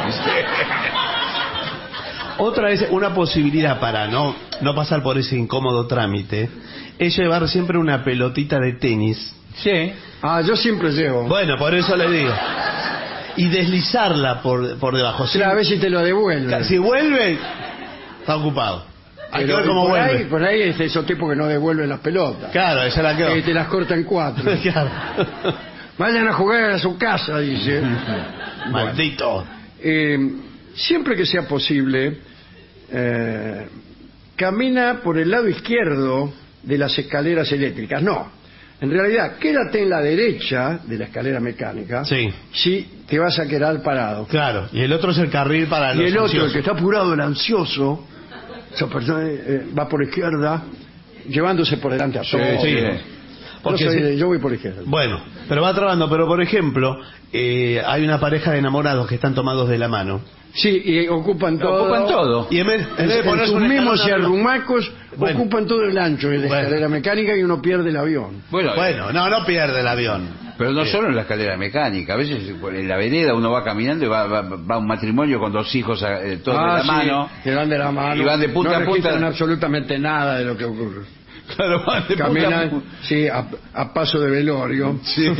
Otra es una posibilidad para no, no pasar por ese incómodo trámite, es llevar siempre una pelotita de tenis. Sí. Ah, yo siempre llevo. Bueno, por eso le digo. Y deslizarla por, por debajo. Sí, a ver si te lo devuelven. Si vuelve, está ocupado. Hay que Pero ver cómo por vuelve. ahí, por ahí es esos tipos que no devuelven las pelotas. Claro, esa la quedó. Que te las cortan en cuatro. Claro. Vayan a jugar a su casa, dice. Maldito. Eh, siempre que sea posible, eh, camina por el lado izquierdo de las escaleras eléctricas. No, en realidad, quédate en la derecha de la escalera mecánica Sí. si te vas a quedar parado. Claro. Y el otro es el carril para Y los el otro, el ansiosos. que está apurado, el ansioso, esa persona eh, va por izquierda, llevándose por delante a todos. sí. Yo, Porque soy si- de- yo voy por izquierda. Bueno, pero va trabando. Pero por ejemplo, eh, hay una pareja de enamorados que están tomados de la mano. Sí, y ocupan todo. Ocupan todo. Y en vez, en En, vez de en ponerse sus un mismos escalón, arrumacos Bueno. ocupan todo el ancho de la Bueno. escalera mecánica y uno pierde el avión. Bueno, Bueno, no, no pierde el avión. pero no solo en la escalera mecánica. A veces en la vereda uno va caminando y va, va, va un matrimonio con dos hijos eh, todos Ah, de la sí, mano. que van de la mano. Y van de punta no a punta. registran absolutamente nada de lo que ocurre. Claro, van de punta a Caminan, punta. sí, a, a paso de velorio. Sí.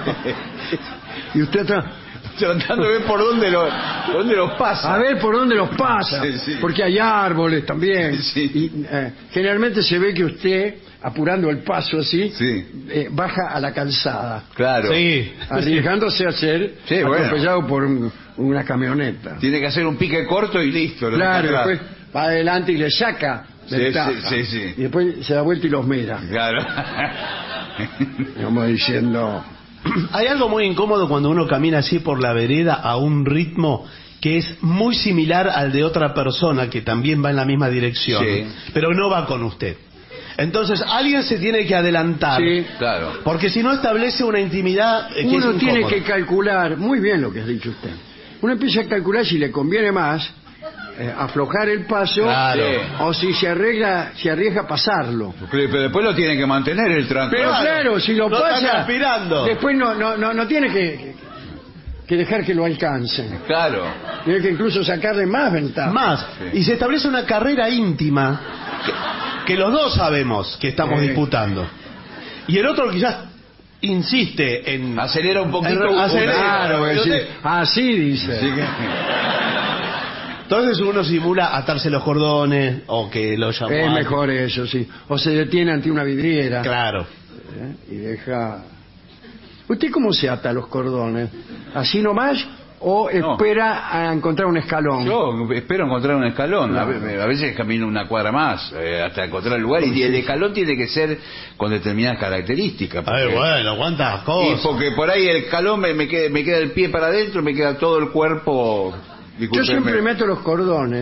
Y usted está... Tratando de ver por dónde lo, dónde los pasa. A ver por dónde los pasa, Sí, sí. porque hay árboles también. Sí. Y, eh, generalmente se ve que usted, apurando el paso así, Sí. eh, baja a la calzada, Claro. Sí. arriesgándose a ser Sí, bueno. atropellado por un- una camioneta. Tiene que hacer un pique corto y listo. lo Claro, deja atrás. después va adelante y le saca Sí, ventaja. sí, sí, sí. Y después se da vuelta y los mira, Claro. como diciendo... Hay algo muy incómodo cuando uno camina así por la vereda a un ritmo que es muy similar al de otra persona que también va en la misma dirección, Sí. pero no va con usted. Entonces alguien se tiene que adelantar, Sí. Claro. porque si no establece una intimidad eh, que Uno es tiene incómoda. que calcular, muy bien lo que has dicho usted, uno empieza a calcular si le conviene más eh, aflojar el paso Claro. o si se arregla, se arriesga a pasarlo. Pero después lo tiene que mantener el tranco. Pero claro, si lo No está pasa, transpirando. después no, no, no, no tiene que, que dejar que lo alcancen. Claro. Tiene que incluso sacarle más ventaja. Más, Sí. y se establece una carrera íntima que, que los dos sabemos que estamos Sí. disputando. Y el otro quizás insiste en... Acelera un poquito. En- acelera. Claro, Pero sí. usted- Así dice. Sí que- Entonces uno simula atarse los cordones o que lo llamó Es a- mejor eso, sí. O se detiene ante una vidriera Claro. ¿eh? y deja... ¿Usted cómo se ata los cordones? ¿Así nomás o No. espera a encontrar un escalón? Yo espero encontrar un escalón. A ve- a veces camino una cuadra más eh, hasta encontrar el lugar. Y el escalón tiene que ser con determinadas características. A ver, porque- bueno, cuántas Y cosas. porque por ahí el escalón me, me, queda, me queda el pie para adentro, me queda todo el cuerpo. Yo Discúlpeme. siempre meto los cordones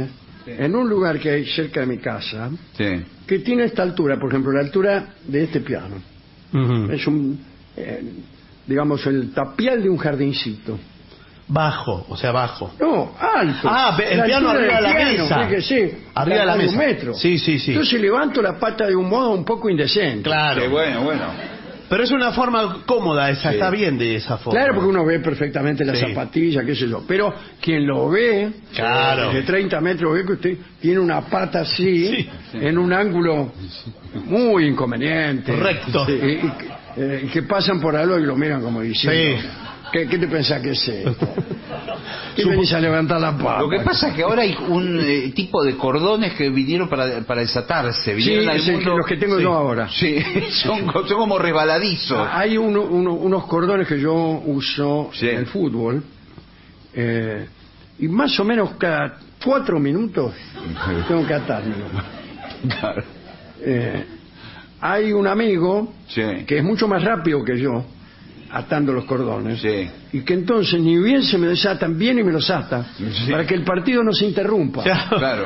en un lugar que hay cerca de mi casa, Sí. que tiene esta altura, por ejemplo, la altura de este piano. Ujú. Es un, eh, digamos, el tapial de un jardincito. Bajo, o sea, bajo. No, alto. Ah, el La piano altura arriba del de la piano, mesa. fíjese, Arriba de la hay mesa. un metro. Sí, sí, sí. Entonces levanto la pata de un modo un poco indecente. Claro. Qué bueno, bueno. Pero es una forma cómoda esa, Sí. está bien de esa forma. Claro, porque uno ve perfectamente la Sí. zapatilla, qué sé yo. Pero quien lo ve, Claro. de treinta metros, ve que usted tiene una pata así, Sí. en un ángulo muy inconveniente. Recto. Sí, y, y- eh, y que pasan por algo y lo miran como diciendo, Sí. ¿qué, qué te pensás que es esto? ¿Qué venís a levantar la pata? Lo que pasa es que ahora hay un eh, tipo de cordones que vinieron para, para desatarse. Sí, Vinieron al es el que- mundo- los que tengo Sí. yo ahora. Sí, son, co- son como resbaladizos. Hay uno- uno- unos cordones que yo uso Sí. en el fútbol, eh, y más o menos cada cuatro minutos tengo que atármelo. Claro. Eh, hay un amigo Sí. que es mucho más rápido que yo atando los cordones, Sí. y que entonces ni bien se me desatan, viene y me los ata, Sí. para que el partido no se interrumpa. Claro.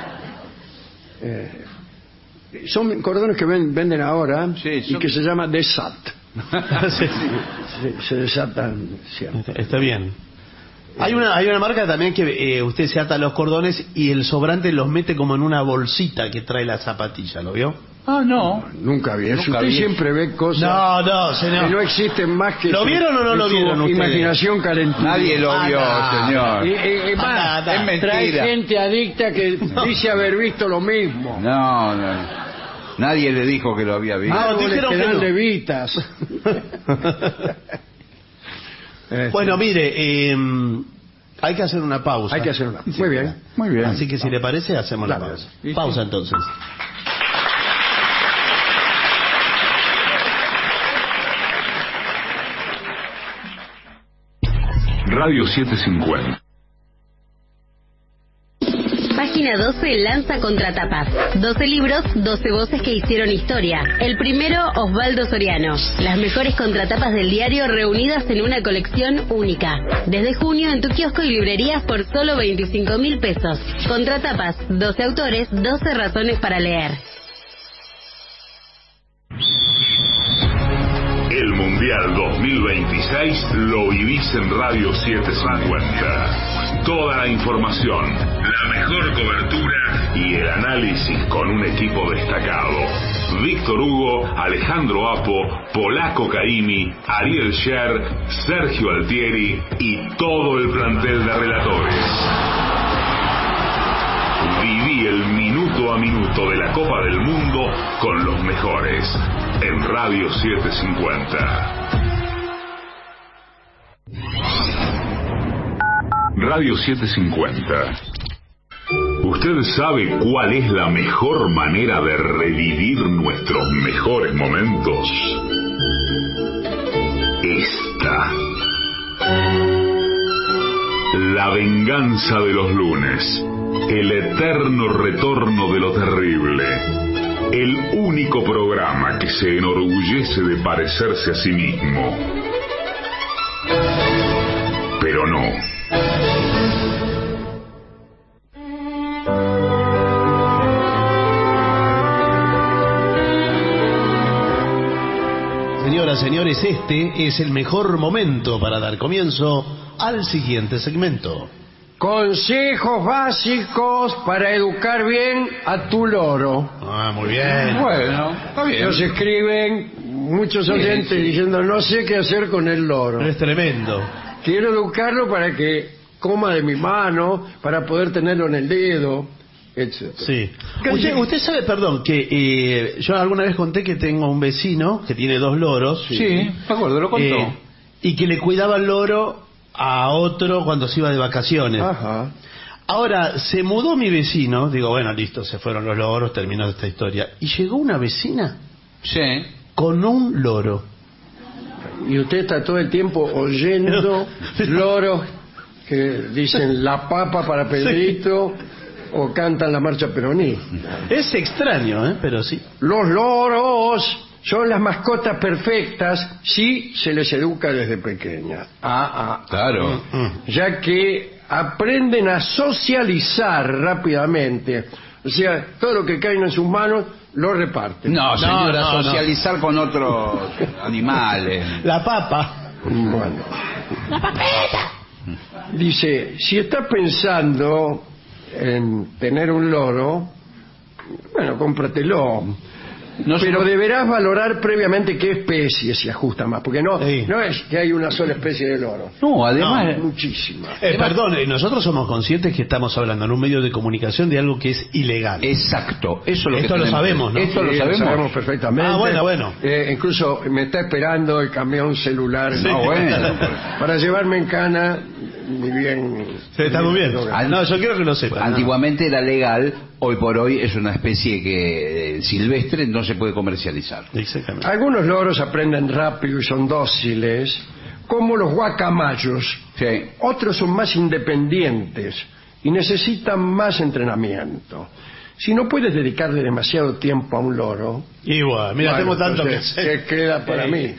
Eh, son cordones que ven- venden ahora Sí, y son- que se llama desat. Sí, sí. Se, se desatan siempre. Está, está bien. Hay una, hay una marca también que eh, usted se ata los cordones y el sobrante los mete como en una bolsita que trae la zapatilla, ¿lo vio? Ah, no. Nunca vi eso. Nunca Usted vi. siempre ve cosas No, no, señor. que no existen más que ¿Lo su- vieron o no que lo su vieron ustedes? imaginación calentura. Nadie lo Ah, vio, no. señor. Y, y- y más, Anda, anda. Es mentira. trae gente adicta que dice haber visto lo mismo. No, no. Nadie le dijo que lo había visto. Ah, Árboles dijeron que que dan no. levitas. Este, Bueno, mire, eh, hay que hacer una pausa. hay que hacer una. Muy bien. Muy bien. Así que si le parece, hacemos la Claro. pausa. Pausa entonces. Radio setecientos cincuenta. Página doce lanza Contratapas. doce libros, doce voces que hicieron historia. El primero, Osvaldo Soriano. Las mejores contratapas del diario reunidas en una colección única. Desde junio en tu kiosco y librerías por solo veinticinco mil pesos. Contratapas, doce autores, doce razones para leer. El Mundial dos mil veintiséis lo vivís en Radio setecientos cincuenta. Toda la información, la mejor cobertura y el análisis con un equipo destacado. Víctor Hugo, Alejandro Apo, Polaco Caimi, Ariel Scher, Sergio Altieri y todo el plantel de relatores. Viví el minuto a minuto de la Copa del Mundo con los mejores en Radio setecientos cincuenta. Radio setecientos cincuenta. ¿Usted sabe cuál es la mejor manera de revivir nuestros mejores momentos? Esta. La venganza de los lunes. El eterno retorno de lo terrible. El único programa que se enorgullece de parecerse a sí mismo. Pero no. Señoras, señores, este es el mejor momento para dar comienzo al siguiente segmento. Consejos básicos para educar bien a tu loro. Ah, muy bien. Bueno, está bien. Nos escriben muchos oyentes Sí, sí. diciendo no sé qué hacer con el loro. Es tremendo. Quiero educarlo para que coma de mi mano, para poder tenerlo en el dedo, etcétera. Sí. Usted, usted sabe, perdón, que eh, yo alguna vez conté que tengo un vecino que tiene dos loros. Sí, me acuerdo, lo contó. eh, y que le cuidaba el loro a otro cuando se iba de vacaciones. Ajá. Ahora, se mudó mi vecino, digo, bueno, listo, se fueron los loros, terminó esta historia. Y llegó una vecina Sí. con un loro. Y usted está todo el tiempo oyendo loros que dicen la papa para Pedrito o cantan la marcha peronista. Es extraño, ¿eh? Pero sí. Los loros son las mascotas perfectas si se les educa desde pequeña. Ah, ah. Claro. Mm. Ya que aprenden a socializar rápidamente. O sea, todo lo que cae en sus manos lo reparten. No, señora, no, no. socializar con otros animales. La papa. Bueno. Dice, si estás pensando en tener un loro, bueno, cómpratelo. No se Pero puede- deberás valorar previamente qué especie se ajusta más, porque no, Sí. no es que hay una sola especie de loro. No, además... Hay muchísimas. Eh, perdón, eh, nosotros somos conscientes que estamos hablando en un medio de comunicación de algo que es ilegal. Exacto, eso es lo que Esto lo tenemos. sabemos, ¿no? Esto Sí, lo sabemos. perfectamente. Ah, bueno, bueno. Eh, incluso me está esperando el camión celular Ah, bueno. para llevarme en cana, ni bien. Sí, está muy bien. logrado. No, yo quiero que lo sepan. Antiguamente era legal, hoy por hoy es una especie que eh, silvestre, no se puede comercializar. Exactamente. Algunos loros aprenden rápido y son dóciles, como los guacamayos. Sí. Otros son más independientes y necesitan más entrenamiento. Si no puedes dedicarle demasiado tiempo a un loro, Igual, mira, bueno, tengo tanto que entonces, hacer. ¿qué queda para Eh, mí?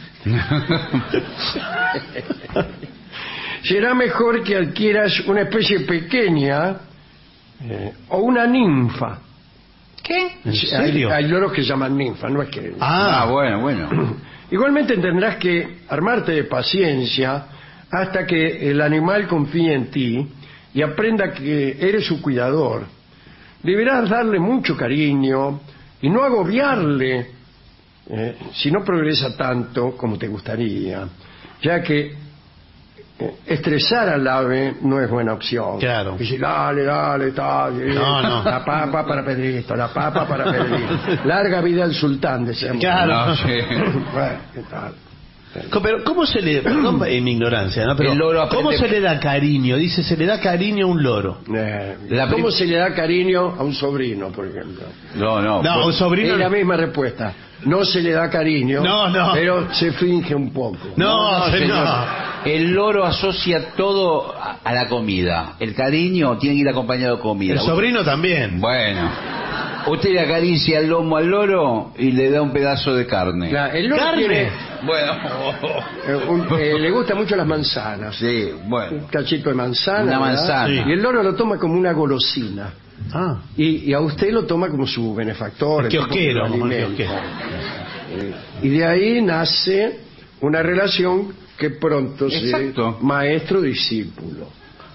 Será mejor que adquieras una especie pequeña eh, o una ninfa. ¿Qué? ¿En Hay, serio? hay loros que se llaman ninfa, no es que... Ah, Ah, bueno, bueno. Igualmente tendrás que armarte de paciencia hasta que el animal confíe en ti y aprenda que eres su cuidador. Deberás darle mucho cariño y no agobiarle eh, si no progresa tanto como te gustaría, ya que eh, estresar al ave no es buena opción. Claro. Dice, dale, dale, dale. No, no. La papa para Pedrito, la papa para Pedrito. Larga vida al sultán, decíamos. Claro. No, sí. Bueno, ¿qué tal? Co- Pero ¿cómo se le, perdón en mi ignorancia, ¿no? Pero El loro aprende- ¿cómo se le da cariño? Dice, se le da cariño a un loro. Eh, La ¿Cómo prim- se le da cariño a un sobrino, por ejemplo? No, no. No, pues- un sobrino. Es la misma respuesta. No se le da cariño, No, no. pero se finge un poco. No, No, se- señor. no. El loro asocia todo a, a la comida. El cariño tiene que ir acompañado de comida. El sobrino también. Bueno, usted le acaricia el lomo al loro y le da un pedazo de carne. Claro, el loro Carne. tiene, Bueno, eh, un- eh, le gustan mucho las manzanas. sí, Un bueno. cachito de manzana. Una ¿verdad? manzana. Sí. Y el loro lo toma como una golosina. Ah, Y, y a usted lo toma como su benefactor. el tipo que kiosquero, lo como el alimenta. kiosquero. Eh, y de ahí nace una relación que pronto Exacto. se maestro-discípulo.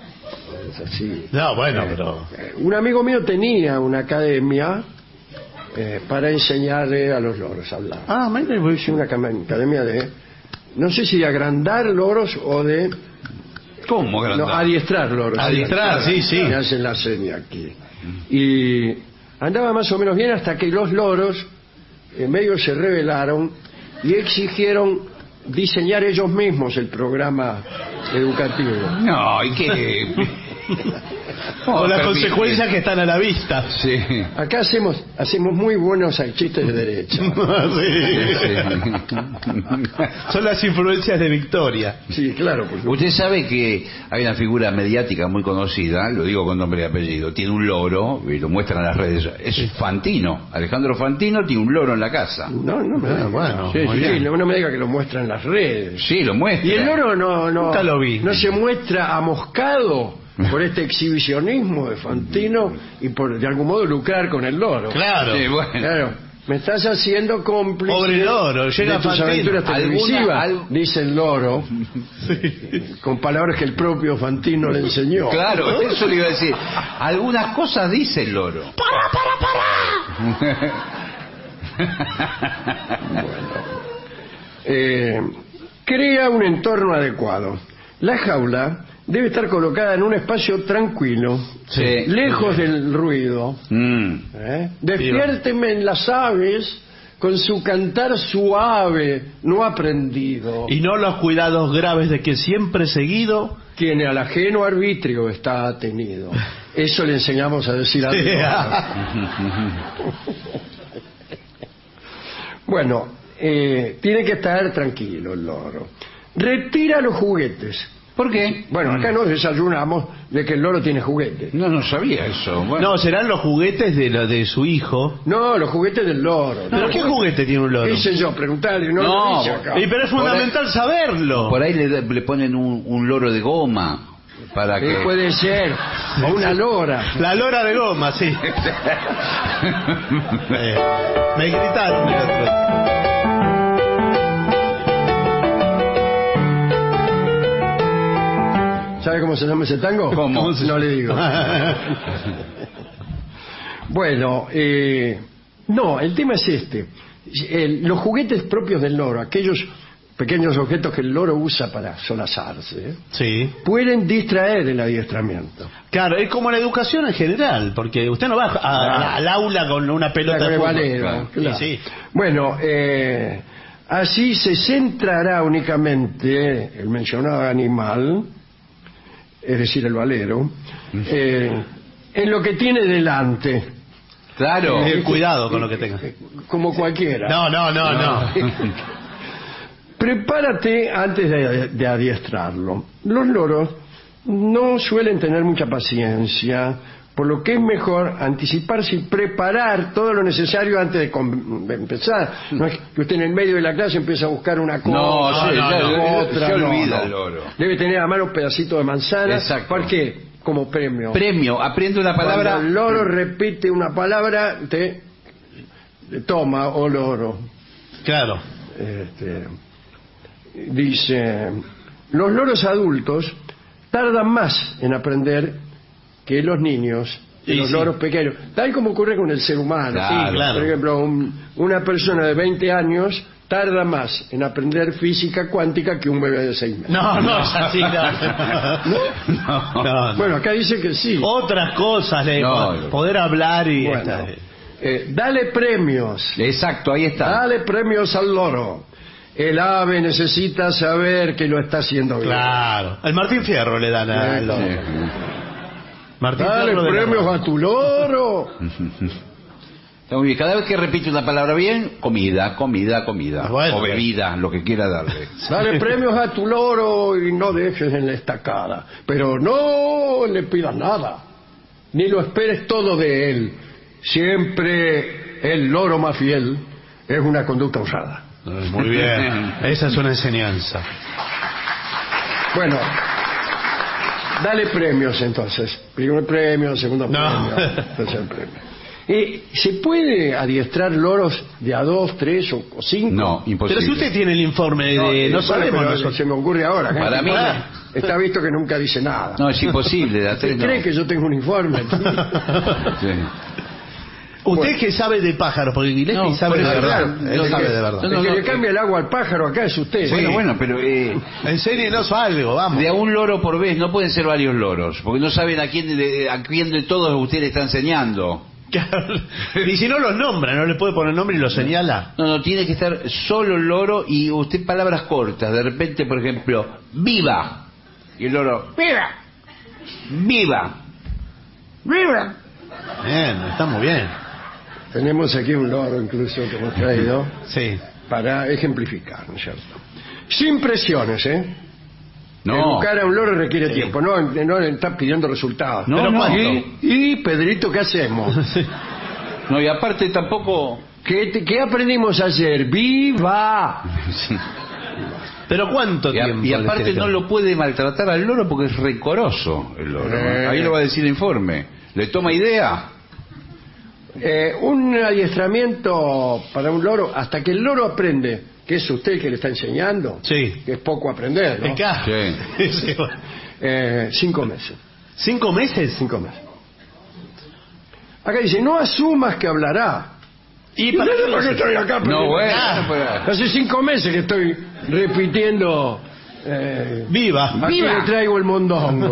Es así. no, bueno, pero... Eh, Un amigo mío tenía una academia eh, para enseñarle a los loros a hablar. Ah, mire, voy Es una cam- academia de, no sé si de agrandar loros o de ¿Cómo, no, grandad? adiestrar loros. Adiestrar, sí, sí. Me hacen la seña aquí. Y andaba más o menos bien hasta que los loros en medio se rebelaron y exigieron diseñar ellos mismos el programa educativo. No, ¿y qué? Con las permite. consecuencias que están a la vista. Sí. Acá hacemos hacemos muy buenos chistes de derecha. Sí. Son las influencias de Victoria. Sí, claro. Por supuesto. Usted sabe que hay una figura mediática muy conocida, lo digo con nombre y apellido, tiene un loro, y lo muestran en las redes, es Fantino, Alejandro Fantino tiene un loro en la casa. No, no me diga. bueno, Sí, muy sí, bien. no, no me diga que lo muestra en las redes. Sí, lo muestra. Y el loro no, no, Nunca lo vi. no se muestra amoscado por este exhibicionismo de Fantino y por de algún modo lucrar con el loro. Claro. Sí, bueno. Claro, me estás haciendo cómplice Pobre loro, llega de tus Fantino. aventuras televisivas, Alguna- al- dice el loro, con palabras que el propio Fantino le enseñó. Claro, eso le iba a decir. Algunas cosas dice el loro. ¡Para, para, para! Eh, crea un entorno adecuado. La jaula debe estar colocada en un espacio tranquilo, Sí. lejos del ruido. Mm. ¿Eh? Despiérteme en las aves con su cantar suave, no aprendido. Y no los cuidados graves de que siempre seguido... Quien al ajeno arbitrio está atenido. Eso le enseñamos a decir a Dios. Bueno, eh, tiene que estar tranquilo el loro. Retira los juguetes. ¿Por qué? Bueno, acá nos desayunamos de que el loro tiene juguetes. No, no sabía eso. Bueno. No, serán los juguetes de, lo, de su hijo. No, los juguetes del loro. ¿Pero No, qué juguete tiene un loro? ¿Qué sé yo? Preguntarle, no, No, lo dice acá. Y pero es fundamental saberlo. Por ahí le, le ponen un, un loro de goma. Para Eh, que... puede ser, o una lora. La lora de goma, sí. Eh, me gritaron el otro. ¿Sabe cómo se llama ese tango? ¿Cómo? No le digo. Bueno, eh, no, el tema es este. El- los juguetes propios del loro, aquellos pequeños objetos que el loro usa para solazarse, ¿eh? Sí. pueden distraer el adiestramiento. Claro, es como la educación en general, porque usted no va a- a- al aula con una pelota Con de el fútbol. valero, Claro. claro. Sí, sí. Bueno, eh, así se centrará únicamente el mencionado animal, es decir, el valero, eh, en lo que tiene delante. Claro. Eh, cuidado con lo que tenga. Como cualquiera. No, no, no, no. Prepárate antes de, de adiestrarlo. Los loros no suelen tener mucha paciencia, por lo que es mejor anticiparse y preparar todo lo necesario antes de, com- de empezar. No es que usted en el medio de la clase empieza a buscar una cosa, No, sí, no, ya- no, ya- otra, se no, olvida no. el loro. Debe tener a mano un pedacito de manzana. Exacto. ¿Por qué? Como premio. Premio, aprende una palabra... Cuando el loro repite una palabra, te toma, o loro. Claro. Este, dice, los loros adultos tardan más en aprender que los niños, que Sí, los sí. loros pequeños, tal como ocurre con el ser humano. Claro. Sí, claro. Por ejemplo, un- una persona de veinte años tarda más en aprender física cuántica que un bebé de seis meses. No, no es así, no. No. No, no. Bueno, acá dice que sí. Otras cosas, le No, no. poder hablar y... Bueno, esta- eh, dale premios. Exacto, ahí está. Dale premios al loro. El ave necesita saber que lo está haciendo bien. Claro. El Martín Fierro le dan a Sí, los... sí. Martín Dale Fierro de la- premios a tu loro. Está muy bien. Cada vez que repite una palabra bien, comida, comida, comida. Bueno, o bebida, lo que quiera darle. Dale premios a tu loro y no dejes en la estacada. Pero no le pidas nada. Ni lo esperes todo de él. Siempre el loro más fiel es una conducta usada. Muy bien. Esa es una enseñanza. Bueno, dale premios entonces. Primer premio, segundo No. premio, tercer premio. Eh, ¿Se puede adiestrar loros de a dos, tres o, o cinco? No, imposible. Pero si usted tiene el informe No, de... eh, No vale, sabemos pero nosotros. se me ocurre ahora. ¿eh? Para mí- Está visto que nunca dice nada. No, es imposible. De a ¿Usted tres, no. cree que yo tengo un informe? Sí. Usted Bueno. que sabe de pájaros, porque Gillespie No, sabe por de eso, verdad. claro, Él el sabe que, de verdad. el No, que no, le eh. cambia el agua al pájaro acá es usted. Bueno, bueno, pero eh, Enséñenos algo, vamos. de a un loro por vez no pueden ser varios loros, porque no saben a quién de, a quién de todos usted le está enseñando. Y si no los nombra, no le puede poner nombre y lo señala. No, no, tiene que estar solo el loro y usted palabras cortas. De repente, por ejemplo, viva. Y el loro, viva. Viva. Viva. Bien, está muy bien. Tenemos aquí un loro incluso que hemos traído Sí. para ejemplificar, ¿no es cierto? Sin presiones, ¿eh? No. Educar a un loro requiere tiempo, no, no le está pidiendo resultados. No, Pero no. ¿cuánto? ¿Y, y, Pedrito, ¿qué hacemos? No, y aparte tampoco... ¿Qué, te- qué aprendimos ayer? ¡Viva! Sí. Pero ¿cuánto Y, a- tiempo? y le aparte tiene que- no lo puede maltratar al loro porque es rencoroso el loro. Eh. Ahí lo va a decir el informe. ¿Le toma idea? Eh, un adiestramiento para un loro, hasta que el loro aprende que es usted el que le está enseñando, Sí. que es poco aprender, ¿no? Acá. Sí. Sí, bueno. Eh, cinco meses. ¿Cinco meses? Cinco meses. Acá dice, no asumas que hablará. ¿Y ¿Y para qué por qué estoy acá? No, bueno. Ah. pues- Hace cinco meses que estoy repitiendo. Eh, Viva. aquí le traigo el mondongo.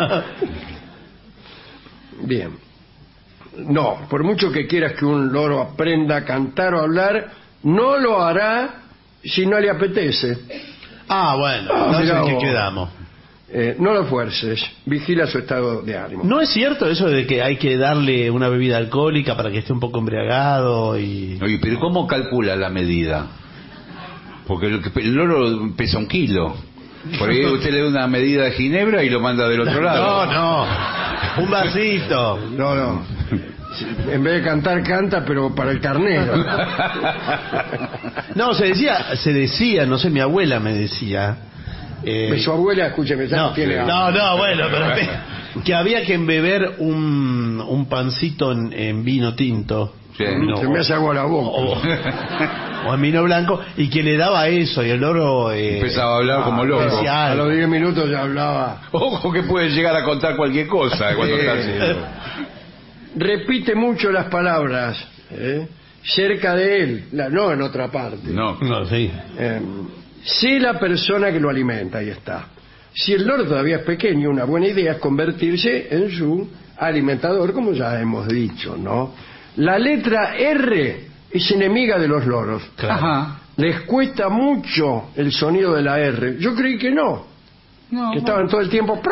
Bien. No, por mucho que quieras que un loro aprenda a cantar o hablar, no lo hará si no le apetece. Ah, bueno. Ah, Entonces, mirá ¿en qué vos. quedamos? Eh, no lo fuerces, vigila su estado de ánimo. ¿No es cierto eso de que hay que darle una bebida alcohólica para que esté un poco embriagado y... Oye, pero ¿cómo calcula la medida? Porque el, el loro pesa un kilo. Por ahí usted le da una medida de ginebra y lo manda del otro lado. No, no. Un vasito. No, no. En vez de cantar, canta, pero para el carnero. No, se decía, se decía, no sé, mi abuela me decía, Eh, Su abuela, escúcheme, ya no, no, tiene hambre. no, no, bueno, pero que había que embeber un, un pancito en, en vino tinto. Sí. No, Se me hace agua la boca. o, o en vino blanco, y que le daba eso, y el loro eh, Empezaba a hablar como loco. decía A algo. los diez minutos ya hablaba. Ojo que puede llegar a contar cualquier cosa cuando Eh, está así. Repite mucho las palabras, ¿eh? Cerca de él, la- no en otra parte. No. No, sí. Eh, sé la persona que lo alimenta, ahí está. Si el loro todavía es pequeño, una buena idea es convertirse en su alimentador, como ya hemos dicho, ¿no? La letra R es enemiga de los loros. Claro. Ajá. Les cuesta mucho el sonido de la R. Yo creí que no, No, que estaban todo el tiempo...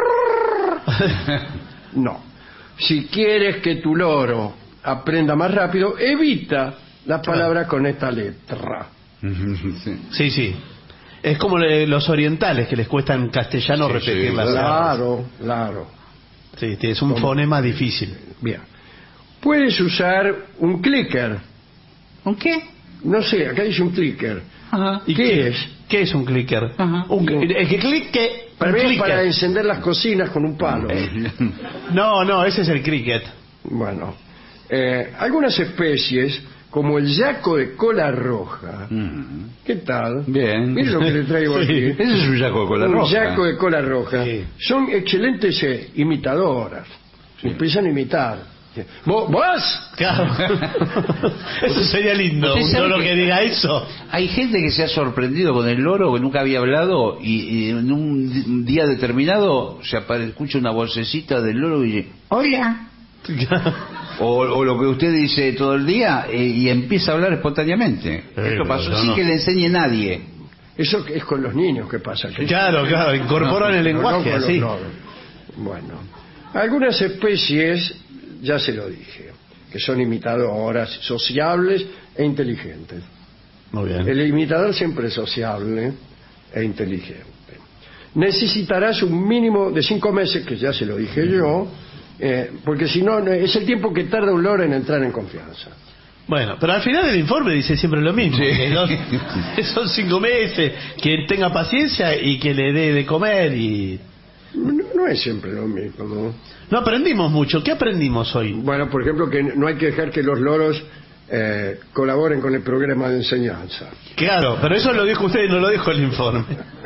No. Si quieres que tu loro aprenda más rápido, evita las palabras con esta letra. Sí. Sí, sí. Es como le- los orientales, que les cuesta en castellano Sí, repetir sí, las R's. Claro, claro. Sí, sí, es un fonema difícil. Bien. Puedes usar un clicker. ¿Un qué? No sé, acá dice un clicker. Ajá. ¿Y ¿Qué es? ¿Qué es un clicker? Ajá. Un, cl- el que clique. Para, un mí es clicker. para encender las cocinas con un palo. No, no, ese es el cricket. Bueno, eh, algunas especies, como el yaco de cola roja, Mm. ¿qué tal? Bien. Mire lo que le traigo Sí. aquí. Ese es un yaco de cola Un roja. yaco de cola roja. Sí. Son excelentes eh, imitadoras. Empiezan a imitar. ¿Vos? ¿Vos? Claro. Eso sería lindo. ¿Usted Un sabe loro que- que diga eso. Hay gente que se ha sorprendido con el loro que nunca había hablado y, y en un di- un día determinado se apare- escucha una vocecita del loro y dice hola o, o lo que usted dice todo el día eh, y empieza a hablar espontáneamente. Esto pasó no, sin no. que le enseñe nadie. Eso es con los niños que pasa. Que Claro, claro, incorporan el no, no lenguaje con los así. loros. Bueno, algunas especies, ya se lo dije, que son imitadoras, sociables e inteligentes. Muy bien. El imitador siempre es sociable e inteligente. Necesitarás un mínimo de cinco meses, que ya se lo dije yo, eh, porque si no, no- es el tiempo que tarda un loro en entrar en confianza. Bueno, pero al final del informe dice siempre lo mismo. Sí. Que no- son cinco meses, que tenga paciencia y que le dé de comer y... No, no es siempre lo mismo, ¿no? No aprendimos mucho. ¿Qué aprendimos hoy? Bueno, por ejemplo, que no hay que dejar que los loros eh, colaboren con el programa de enseñanza. Claro, pero eso lo dijo usted y no lo dijo el informe.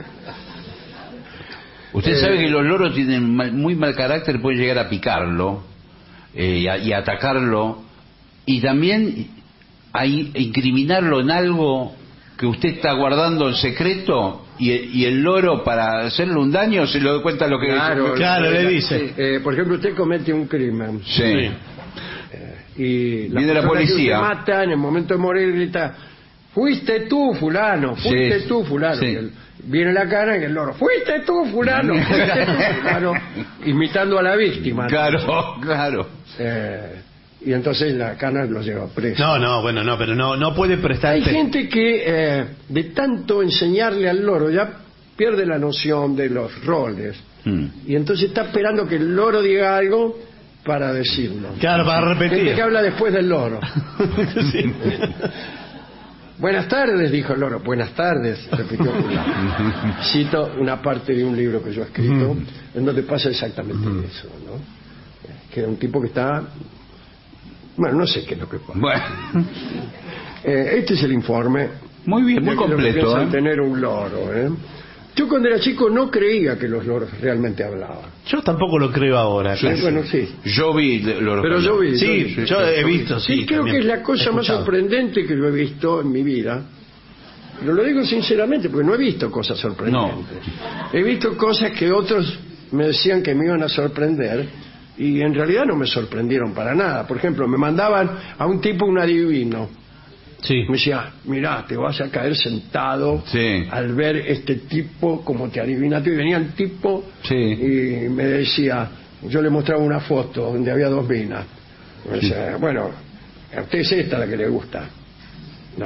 Usted Eh, sabe que los loros tienen mal- muy mal carácter, puede llegar a picarlo eh, y, a, y a atacarlo y también a in- incriminarlo en algo que usted está guardando en secreto y, y el loro para hacerle un daño se lo cuenta lo que Claro, Claro, le eh, dice. eh, por ejemplo, usted comete un crimen Sí. y la Viene la persona que policía. usted mata en el momento de morir grita: fuiste tú, fulano, fuiste Sí. tú, fulano. Sí. Y el- viene la cara y el loro: fuiste tú, fulano, fuiste tú, fulano, imitando a la víctima, ¿no? Claro, claro. Eh, y entonces la cana lo lleva preso. No, no, bueno, no, pero no, no puede prestar... Hay gente que eh, de tanto enseñarle al loro ya pierde la noción de los roles Mm. y entonces está esperando que el loro diga algo para decirlo. Claro, para Gente repetir. que habla después del loro. Sí. Buenas tardes, dijo el loro. Buenas tardes, repitió fulano. Cito una parte de un libro que yo he escrito en donde pasa exactamente eso, ¿no? Que era un tipo que está... Bueno, no sé qué es lo que pasa. Bueno, Eh, este es el informe. muy bien, muy de lo que completo. piensan ¿eh? tener un loro, ¿eh? Yo cuando era chico no creía que los loros realmente hablaban. Yo tampoco lo creo ahora. Eh, bueno, sí. Yo vi loros. Pero yo vi. Sí, yo he visto, Sí, sí, creo también. que es la cosa He más escuchado. sorprendente que yo he visto en mi vida. Pero lo digo sinceramente porque no he visto cosas sorprendentes. He visto cosas que otros me decían que me iban a sorprender y en realidad no me sorprendieron para nada. Por ejemplo, me mandaban a un tipo, un adivino. Sí. Me decía: mirá, te vas a caer sentado Sí. al ver este tipo como te adivina tú. Y venía el tipo Sí. y me decía, yo le mostraba una foto donde había dos minas. Me decía: bueno, a usted es esta la que le gusta. No.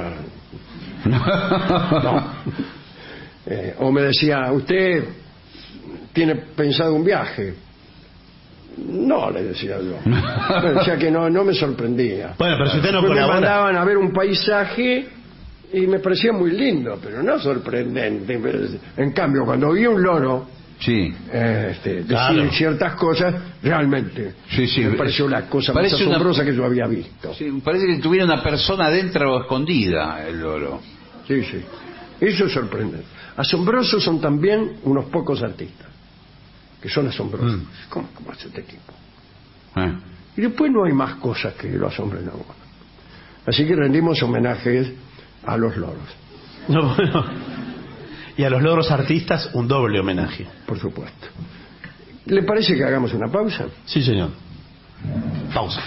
No. Eh, o me decía: usted tiene pensado un viaje. No, le decía yo. Bueno, o sea que no, no me sorprendía. Bueno, pero si usted no Después me colabora... mandaban a ver un paisaje Y me parecía muy lindo, pero no sorprendente. En cambio, cuando vi un loro Sí. eh, este, decir Claro. ciertas cosas, realmente Sí, sí. me pareció la cosa más Parece una- asombrosa que yo había visto. Sí, parece que tuviera una persona adentro o escondida el loro. Sí, sí. Eso es sorprendente. Asombrosos son también unos pocos artistas, que son asombrosos. ¿Cómo, cómo hace este tipo? Eh. Y después no hay más cosas que lo asombren a uno. Así que rendimos homenajes a los loros, No, bueno. Y a los loros artistas, un doble homenaje. por supuesto. ¿Le parece que hagamos una pausa? Sí, señor. Pausa.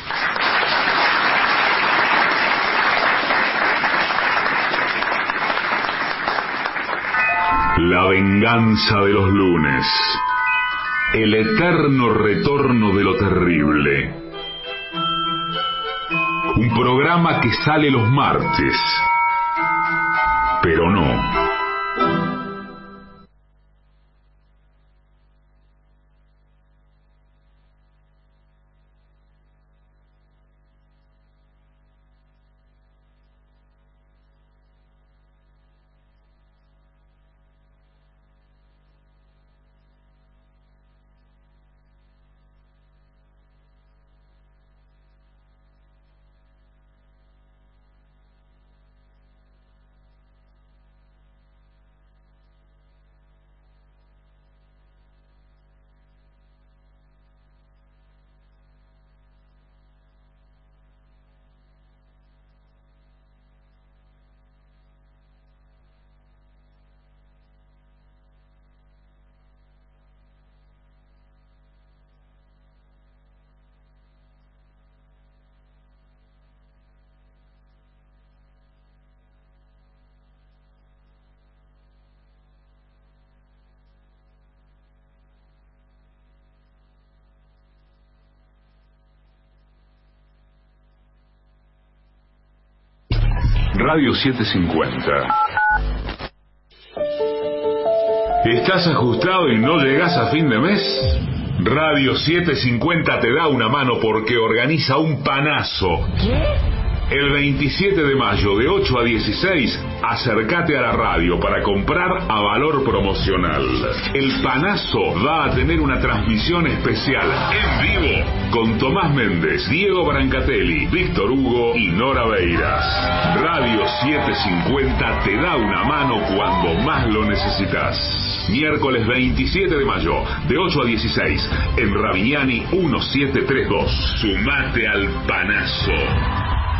La venganza de los lunes. El eterno retorno de lo terrible. Un programa que sale los martes. Pero no. Radio setecientos cincuenta. ¿Estás ajustado y no llegás a fin de mes? Radio setecientos cincuenta te da una mano porque organiza un panazo. ¿Qué? El veintisiete de mayo de ocho a dieciséis, acércate a la radio para comprar a valor promocional. El panazo va a tener una transmisión especial en vivo con Tomás Méndez, Diego Brancatelli, Víctor Hugo y Nora Beiras. Radio setecientos cincuenta te da una mano cuando más lo necesitas. Miércoles veintisiete de mayo, de ocho a dieciséis, en Ravignani diecisiete treinta y dos. Sumate al panazo.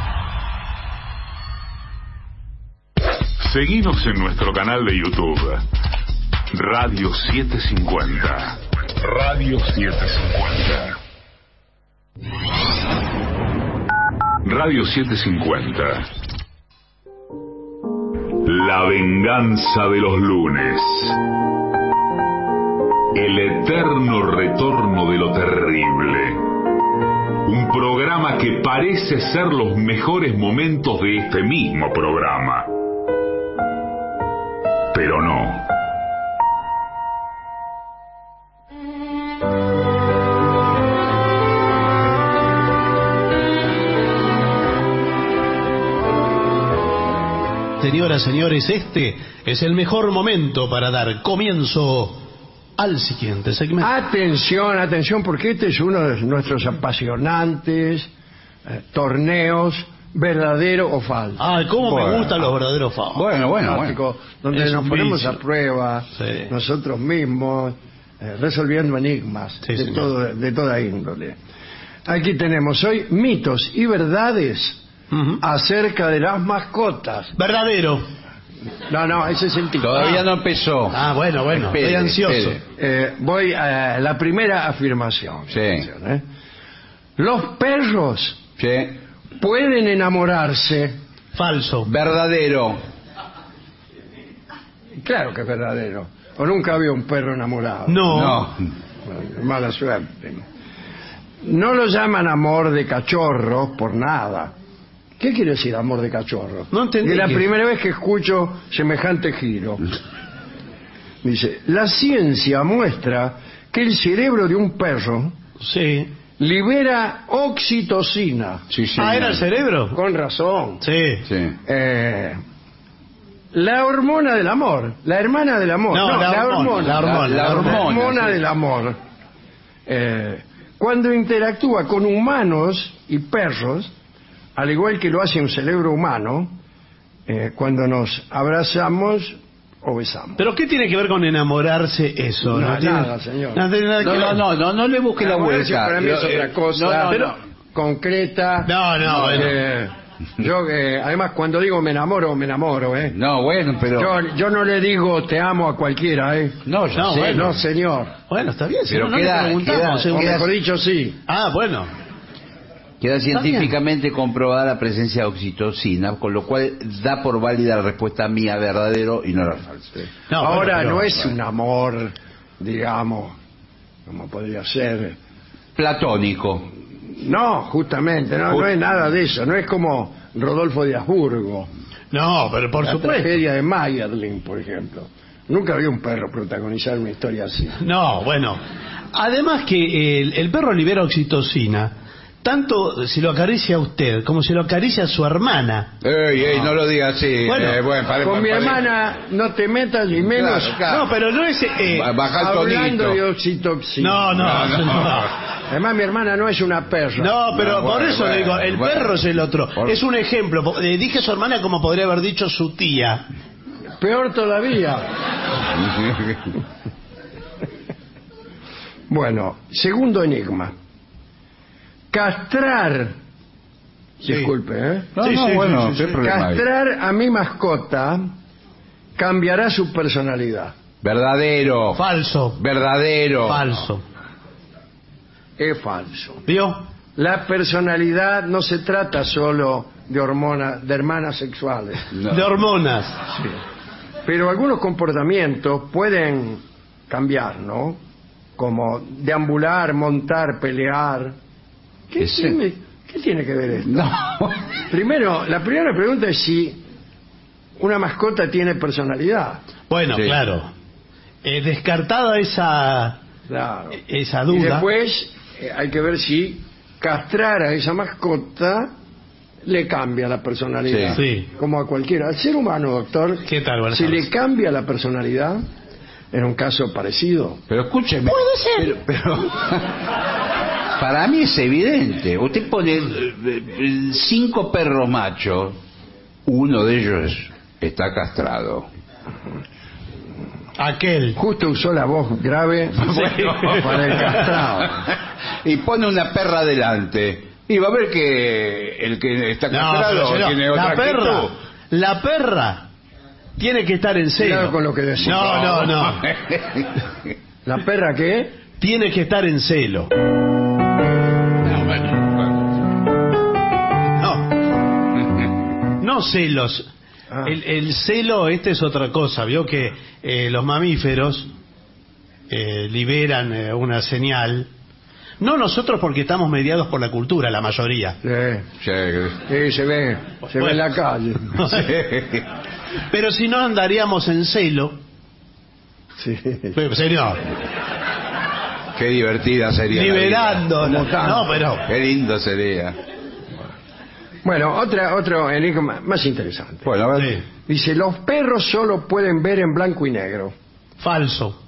Seguinos en nuestro canal de YouTube, Radio setecientos cincuenta. Radio setecientos cincuenta. Radio setecientos cincuenta. La venganza de los lunes. El eterno retorno de lo terrible. Un programa que parece ser los mejores momentos de este mismo programa. Pero no. Señoras, señores, este es el mejor momento para dar comienzo al siguiente segmento. Atención, atención, porque este es uno de nuestros apasionantes eh, torneos, verdadero o falso. Ay, cómo Bueno. me gustan los verdaderos falsos. Bueno, bueno, Fantástico, bueno. donde Es nos un ponemos vicio. a prueba Sí. nosotros mismos, eh, resolviendo enigmas Sí, de, señor. todo, de toda índole. Aquí tenemos hoy mitos y verdades Ujú. acerca de las mascotas. Verdadero. No, no, ese es el título. Todavía no empezó. Ah, bueno, bueno, Espere, estoy ansioso. espere. Eh, voy a la primera afirmación. Sí. Atención, ¿eh? Los perros Sí. pueden enamorarse. Falso. Verdadero. Claro que es verdadero. O nunca había un perro enamorado. No. No. Bueno, mala suerte. No lo llaman amor de cachorro por nada. ¿Qué quiere decir amor de cachorro? No entendí Es la qué- primera vez que escucho semejante giro. Dice, la ciencia muestra que el cerebro de un perro Sí. libera oxitocina. Sí, sí. Ah, ¿era el cerebro? Con razón. Sí. Sí. Eh, La hormona del amor, la hermana del amor. No, la la hormona, hormona. la hormona, La, la hormona, hormona sí. del amor. Eh, cuando interactúa con humanos y perros, al igual que lo hace un cerebro humano, eh, cuando nos abrazamos o besamos. ¿Pero qué tiene que ver con enamorarse eso? No, tiene- nada, señor. No, tiene nada que No, ver. no, no, no, no le busque la Enamorarse vuelta. para mí es Yo, otra eh, cosa, no, no, pero no. concreta. No, no, bueno. Eh, yo, eh, además, cuando digo me enamoro, me enamoro, ¿eh? No, bueno, pero... Yo, yo no le digo te amo a cualquiera, ¿eh? No, yo No, sé. bueno. No, señor. Bueno, está bien. si Pero no, no le queda- preguntamos, queda- O eh, queda- mejor dicho, sí. Ah, bueno. Queda bien. científicamente comprobada la presencia de oxitocina, con lo cual da por válida la respuesta mía verdadero y no la falsa. No, Ahora bueno, pero- no es un amor, digamos, como podría ser. Platónico. No, justamente, no, no es nada de eso. No es como Rodolfo de Habsburgo, No, pero por la supuesto. tragedia de Mayerling, por ejemplo. Nunca vi un perro protagonizar una historia así. No, bueno. Además que el, el perro libera oxitocina, tanto si lo acaricia a usted como si lo acaricia a su hermana. Ey, ey, no lo digas así. Bueno, eh, bueno, pare- Con mi pare- hermana no te metas ni menos Claro, claro. No, pero no es... eh, Ba- Baja el hablando tonito. de oxitocina. no, no, No, no. no. Además, mi hermana no es una perra. No, pero No, por bueno, eso le digo, bueno, el bueno. perro es el otro. Por- Es un ejemplo. Po- Le dije su hermana como podría haber dicho su tía. Peor todavía. Bueno, segundo enigma. Castrar. Sí. Disculpe, ¿eh? No, Sí, no, sí, bueno, sí, sí, ¿qué sí. problema hay? Castrar a mi mascota cambiará su personalidad. Verdadero. Falso. Verdadero. Falso. Es falso. ¿Vio? La personalidad no se trata solo de hormonas, de hermanas sexuales. No. De hormonas. Pero algunos comportamientos pueden cambiar, ¿no? Como deambular, montar, pelear. ¿Qué, Ese- tiene, ¿qué tiene que ver esto? No. Primero, la primera pregunta es si una mascota tiene personalidad. Bueno, Sí. claro. Eh, descartada esa, Claro. esa Y duda. después eh, hay que ver si castrar a esa mascota le cambia la personalidad. Sí. Sí. Como a cualquiera. Al ser humano, doctor, ¿Qué tal? Buenas si tardes. le cambia la personalidad, en un caso parecido. Pero escúcheme. Puede ser. Pero, pero- para mí es evidente. Usted pone eh, eh, cinco perros machos, uno de ellos está castrado. Aquel. Justo usó la voz grave para el castrado. Y pone una perra adelante. Y va a ver que el que está No, castrado pero señor, tiene otra la perra, actitud. la perra tiene que estar en celo. Cuidado con lo que decís. No, no, no. ¿La perra qué? Tiene que estar en celo. No. No celos. Ah. El, el celo, este es otra cosa. Vio que eh, los mamíferos eh, liberan eh, una señal. No nosotros porque estamos mediados por la cultura, la mayoría. Sí, Sí. sí, se ve, se ve en la calle. Pero si no andaríamos en celo. Sí. Pero, señor, Qué divertida sería. la liberando. Como la- tanto. No, pero. vida. Qué lindo sería. Bueno, otra, otro enigma más interesante. Bueno, a ver. Sí. Dice, los perros solo pueden ver en blanco y negro. Falso.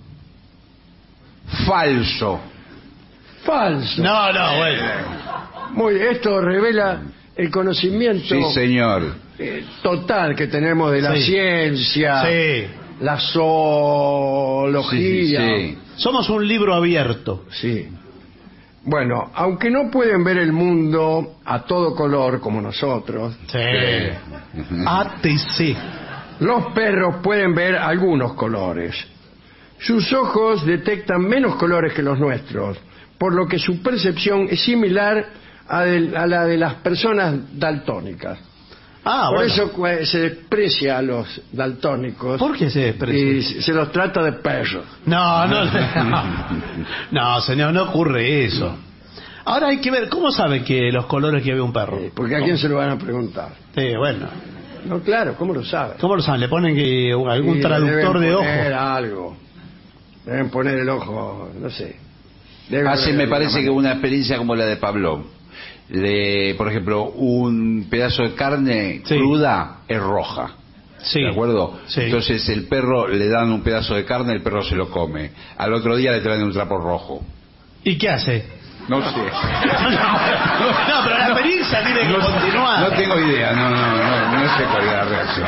Falso. Falso. No, no, bueno. Muy, esto revela el conocimiento Sí, señor. eh, total que tenemos de la Sí. ciencia, Sí. la zoología. Sí, sí, sí. Somos un libro abierto. Sí. Bueno, aunque no pueden ver el mundo a todo color como nosotros, Sí. A T C. los perros pueden ver algunos colores. Sus ojos detectan menos colores que los nuestros, por lo que su percepción es similar a, de- a la de las personas daltónicas. Ah, por bueno. eso cu- se desprecia a los daltónicos ¿Por qué se y desprecia? se se los trata de perros. No, no, no. No, señor, no ocurre eso. Ahora hay que ver, ¿cómo sabe que los colores que ve un perro? Eh, Porque a quién se lo van a preguntar. Sí, bueno. No, claro, ¿cómo lo sabe? ¿Cómo lo saben? ¿Le ponen que algún Sí, traductor de deben ojo? poner algo. Deben poner el ojo, no sé. Debe Así haber me alguna parece que manera. una experiencia como la de Pablo. Le, por ejemplo, un pedazo de carne Sí. cruda es roja. Sí. ¿De acuerdo? Sí. Entonces el perro le dan un pedazo de carne, el perro se lo come. Al otro día le traen un trapo rojo. ¿Y qué hace? No sé. No, pero la experiencia tiene que no, continuar. No tengo idea, no, no, no, no sé cuál es la reacción.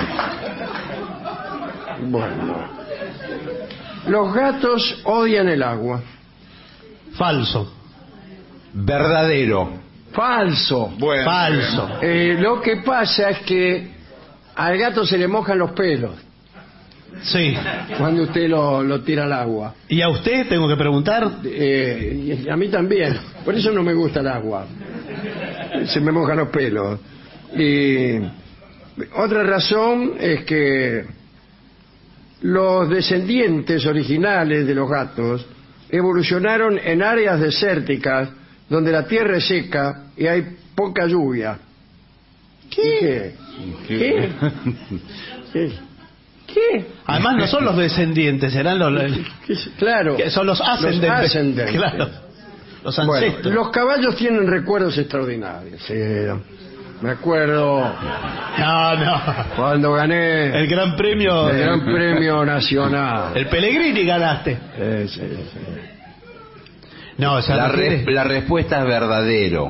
Bueno. Los gatos odian el agua. Falso. Verdadero. Falso. Bueno, Falso. Eh, lo que pasa es que al gato se le mojan los pelos Sí. cuando usted lo, lo tira al agua. ¿Y a usted tengo que preguntar? Eh, y a mí también. Por eso no me gusta el agua. Se me mojan los pelos. Y otra razón es que los descendientes originales de los gatos evolucionaron en áreas desérticas donde la tierra es seca y hay poca lluvia. ¿Qué? ¿Qué? ¿Qué? ¿Qué? Además no son los descendientes, serán los... Claro. Que son los ascendentes. Los ascendentes. Claro. Los Bueno, ancestros. los caballos tienen recuerdos extraordinarios. Sí, me acuerdo No, no. cuando gané El Gran Premio... el Gran Premio Nacional. El Pellegrini ganaste. Sí, sí, sí. No, o sea, La, no re- quiere- la respuesta es verdadero.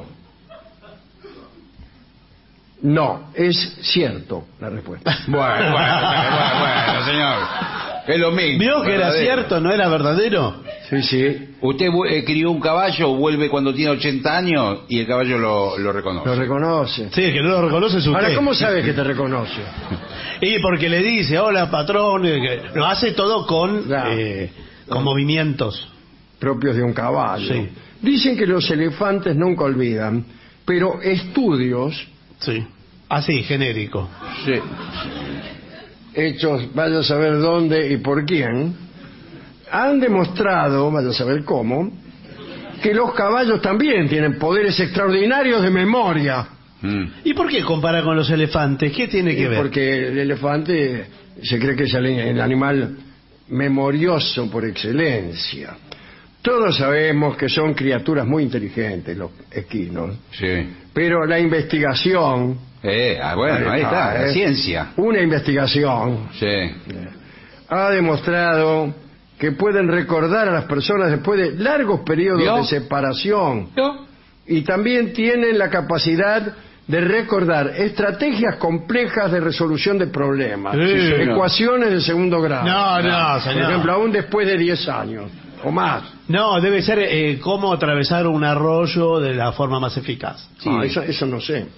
No, es cierto la respuesta. Bueno, bueno, bueno, bueno, señor. Es lo mismo. ¿Vio que era verdadero. cierto, no era verdadero? Sí, sí, Usted vu- eh, crió un caballo, vuelve cuando tiene ochenta años y el caballo lo, lo reconoce. lo reconoce. Sí, el que no lo reconoce es usted. Ahora, ¿cómo sabes que te reconoce? Y porque le dice, hola patrón, y que lo hace todo con, Claro. eh, con movimientos. Propios de un caballo. Sí. Dicen que los elefantes nunca olvidan, pero estudios Sí. Así, genérico. Sí. hechos, vaya a saber dónde y por quién, han demostrado, vaya a saber cómo, que los caballos también tienen poderes extraordinarios de memoria. Mm. ¿Y por qué compara con los elefantes? ¿Qué tiene que Y ver? porque el elefante se cree que es el, el animal memorioso por excelencia. Todos sabemos que son criaturas muy inteligentes los equinos, Sí. pero la investigación... Eh, ah, bueno, ahí está, la ¿eh? ciencia. Una investigación Sí. ha demostrado que pueden recordar a las personas después de largos periodos ¿Vio? de separación. ¿Yo? Y también tienen la capacidad de recordar estrategias complejas de resolución de problemas, Sí, señor. ecuaciones de segundo grado. No, no, Por señor. ejemplo, aún después de diez años o más. No, debe ser eh, cómo atravesar un arroyo de la forma más eficaz. Sí. Ah, eso, eso no sé.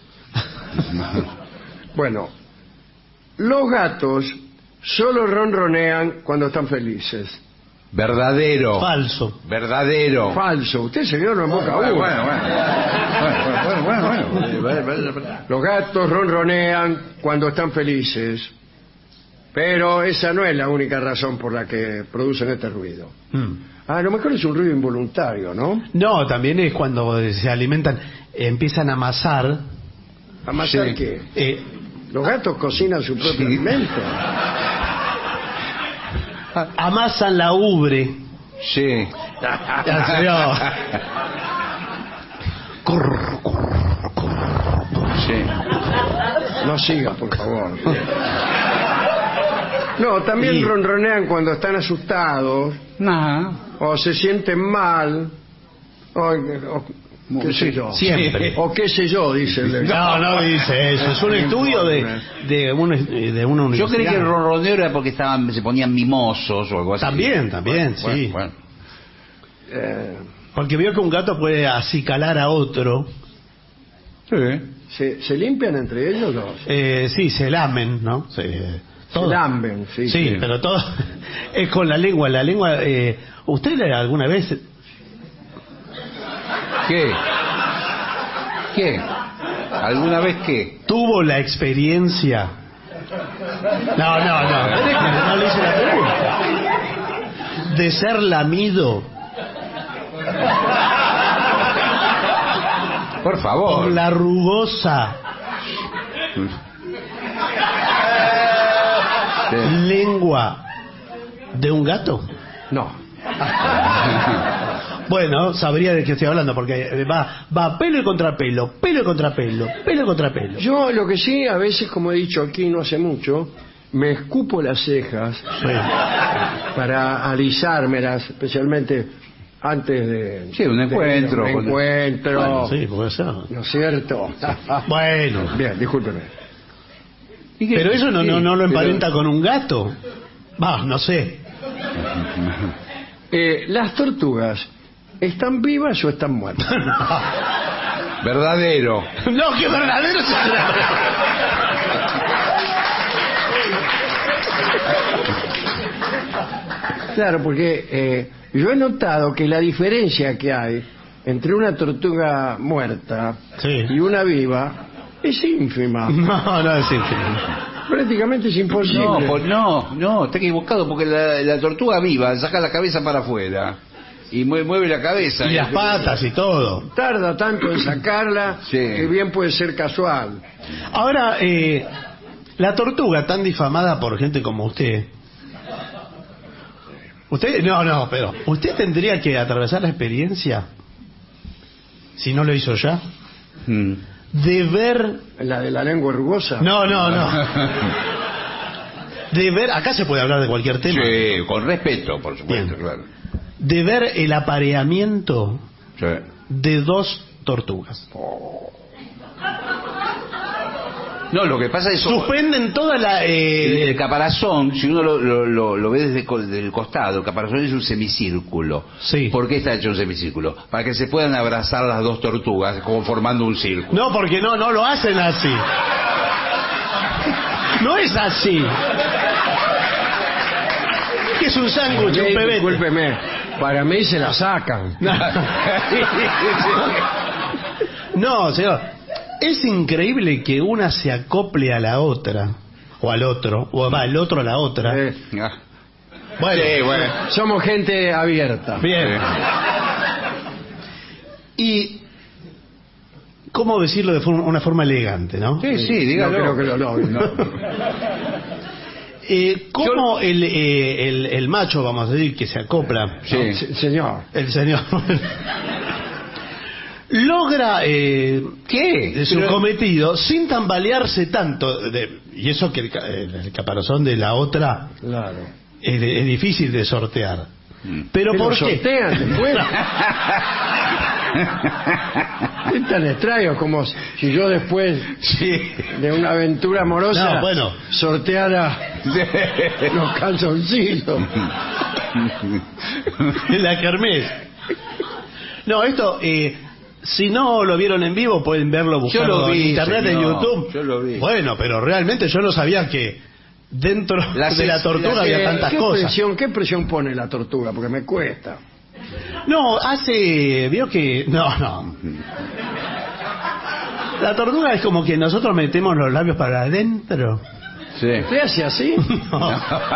Bueno, los gatos solo ronronean cuando están felices. Verdadero. Falso. Verdadero. Falso. Usted se quedó en boca Bueno, uno. bueno, bueno. Bueno, bueno, bueno, bueno, bueno. Los gatos ronronean cuando están felices, pero esa no es la única razón por la que producen este ruido. Mm. A lo mejor es un ruido involuntario, ¿no? No, también es cuando se alimentan, eh, empiezan a amasar. ¿Amasar Sí. qué? eh, Los gatos cocinan su propio Sí. alimento. amasan la ubre. Sí. Ya, señor. Corr, corr, corr. Sí. No siga, por favor. No, también Y- ronronean cuando están asustados Nada. o se sienten mal o, o qué sé yo. Siempre. O qué sé yo, dice el... No, no dice eso. Es un estudio de, de, un, de una Yo universidad. creí que el ronroneo era porque estaban, se ponían mimosos o algo así. También, también, Bueno, sí. bueno, Eh, Porque vio que un gato puede acicalar a otro. bueno. Sí. ¿se, ¿Se limpian entre ellos dos? Eh, sí, se lamen, ¿no? Sí, Se todo. lamben, sí. Sí, pero todo es con la lengua. La lengua. Eh, ¿Usted alguna vez ¿Qué? ¿Qué? ¿Alguna vez qué? tuvo la experiencia? No, no, no. déjeme, no le hice la pregunta. De ser lamido Por favor. por la rugosa Sí. lengua de un gato. No. Bueno, sabría de qué estoy hablando, porque va, va pelo y contrapelo, pelo y contrapelo, pelo y contrapelo. Yo lo que sí, a veces, como he dicho aquí no hace mucho, me escupo las cejas Sí. para alisármelas, especialmente antes de... Sí, un de- encuentro. de un encuentro, Bueno, sí, puede ser. ¿no es cierto? Bueno. Bien, discúlpeme. Pero eso no, Sí, no, no lo pero- emparenta con un gato. Va, no sé. Eh, las tortugas, ¿están vivas o están muertas? Verdadero. No, que verdadero será. Claro, porque eh, yo he notado que la diferencia que hay entre una tortuga muerta Sí. y una viva es ínfima. No, no es ínfimo. Prácticamente es imposible. No, por- no, no, está equivocado porque la, la tortuga viva saca la cabeza para afuera y mueve, mueve la cabeza. Y las patas y todo. Tarda tanto en sacarla Sí. que bien puede ser casual. Ahora, eh, la tortuga tan difamada por gente como usted. Usted, no, no, pero usted tendría que atravesar la experiencia, si no lo hizo ya, Mm. de ver. La de la lengua rugosa. No, no, no. De ver, acá se puede hablar de cualquier tema. Sí, con respeto, por supuesto, Bien. claro. De ver el apareamiento Sí. de dos tortugas. No, lo que pasa es eso. Suspenden toda la. El, Eh, el caparazón, si uno lo, lo, lo, lo ve desde co- del costado, el caparazón es un semicírculo. Sí. ¿Por qué está hecho un semicírculo? Para que se puedan abrazar las dos tortugas, como formando un círculo. No, porque no, no lo hacen así. No es así. ¿Qué es un sándwich, un Sí, pebete? discúlpeme, para mí se la sacan. No, señor. Es increíble que una se acople a la otra, o al otro, o va el otro a la otra. Eh, Ah. Bueno, Sí, bueno. somos gente abierta. bien. Y, ¿cómo decirlo de forma- una forma elegante, no? Sí, sí, dígalo. No creo que lo logren. No. Eh, ¿Cómo el, eh, el, el macho, vamos a decir, que se acopla, Sí. Se- señor. el señor, logra eh, ¿Qué? su Pero- cometido sin tambalearse tanto? De- y eso que el, ca- el- el caparazón de la otra Claro. es, es difícil de sortear. Mm. Pero ¿Qué ¿por lo qué? sortean después? Es tan extraño como si yo después Sí. de una aventura amorosa No, bueno. sorteara los calzoncillos. En la kermés. No, esto, eh, si no lo vieron en vivo, pueden verlo buscando lo vi, en internet, en señor, YouTube. yo lo vi. Bueno, pero realmente yo no sabía que dentro Las de la es- tortuga las- había Eh, tantas ¿Qué cosas. presión, ¿Qué presión pone la tortuga? Porque me cuesta. No, hace... Vio que... No, no. La tortuga es como que nosotros metemos los labios para adentro. Sí. ¿Usted hace así? No.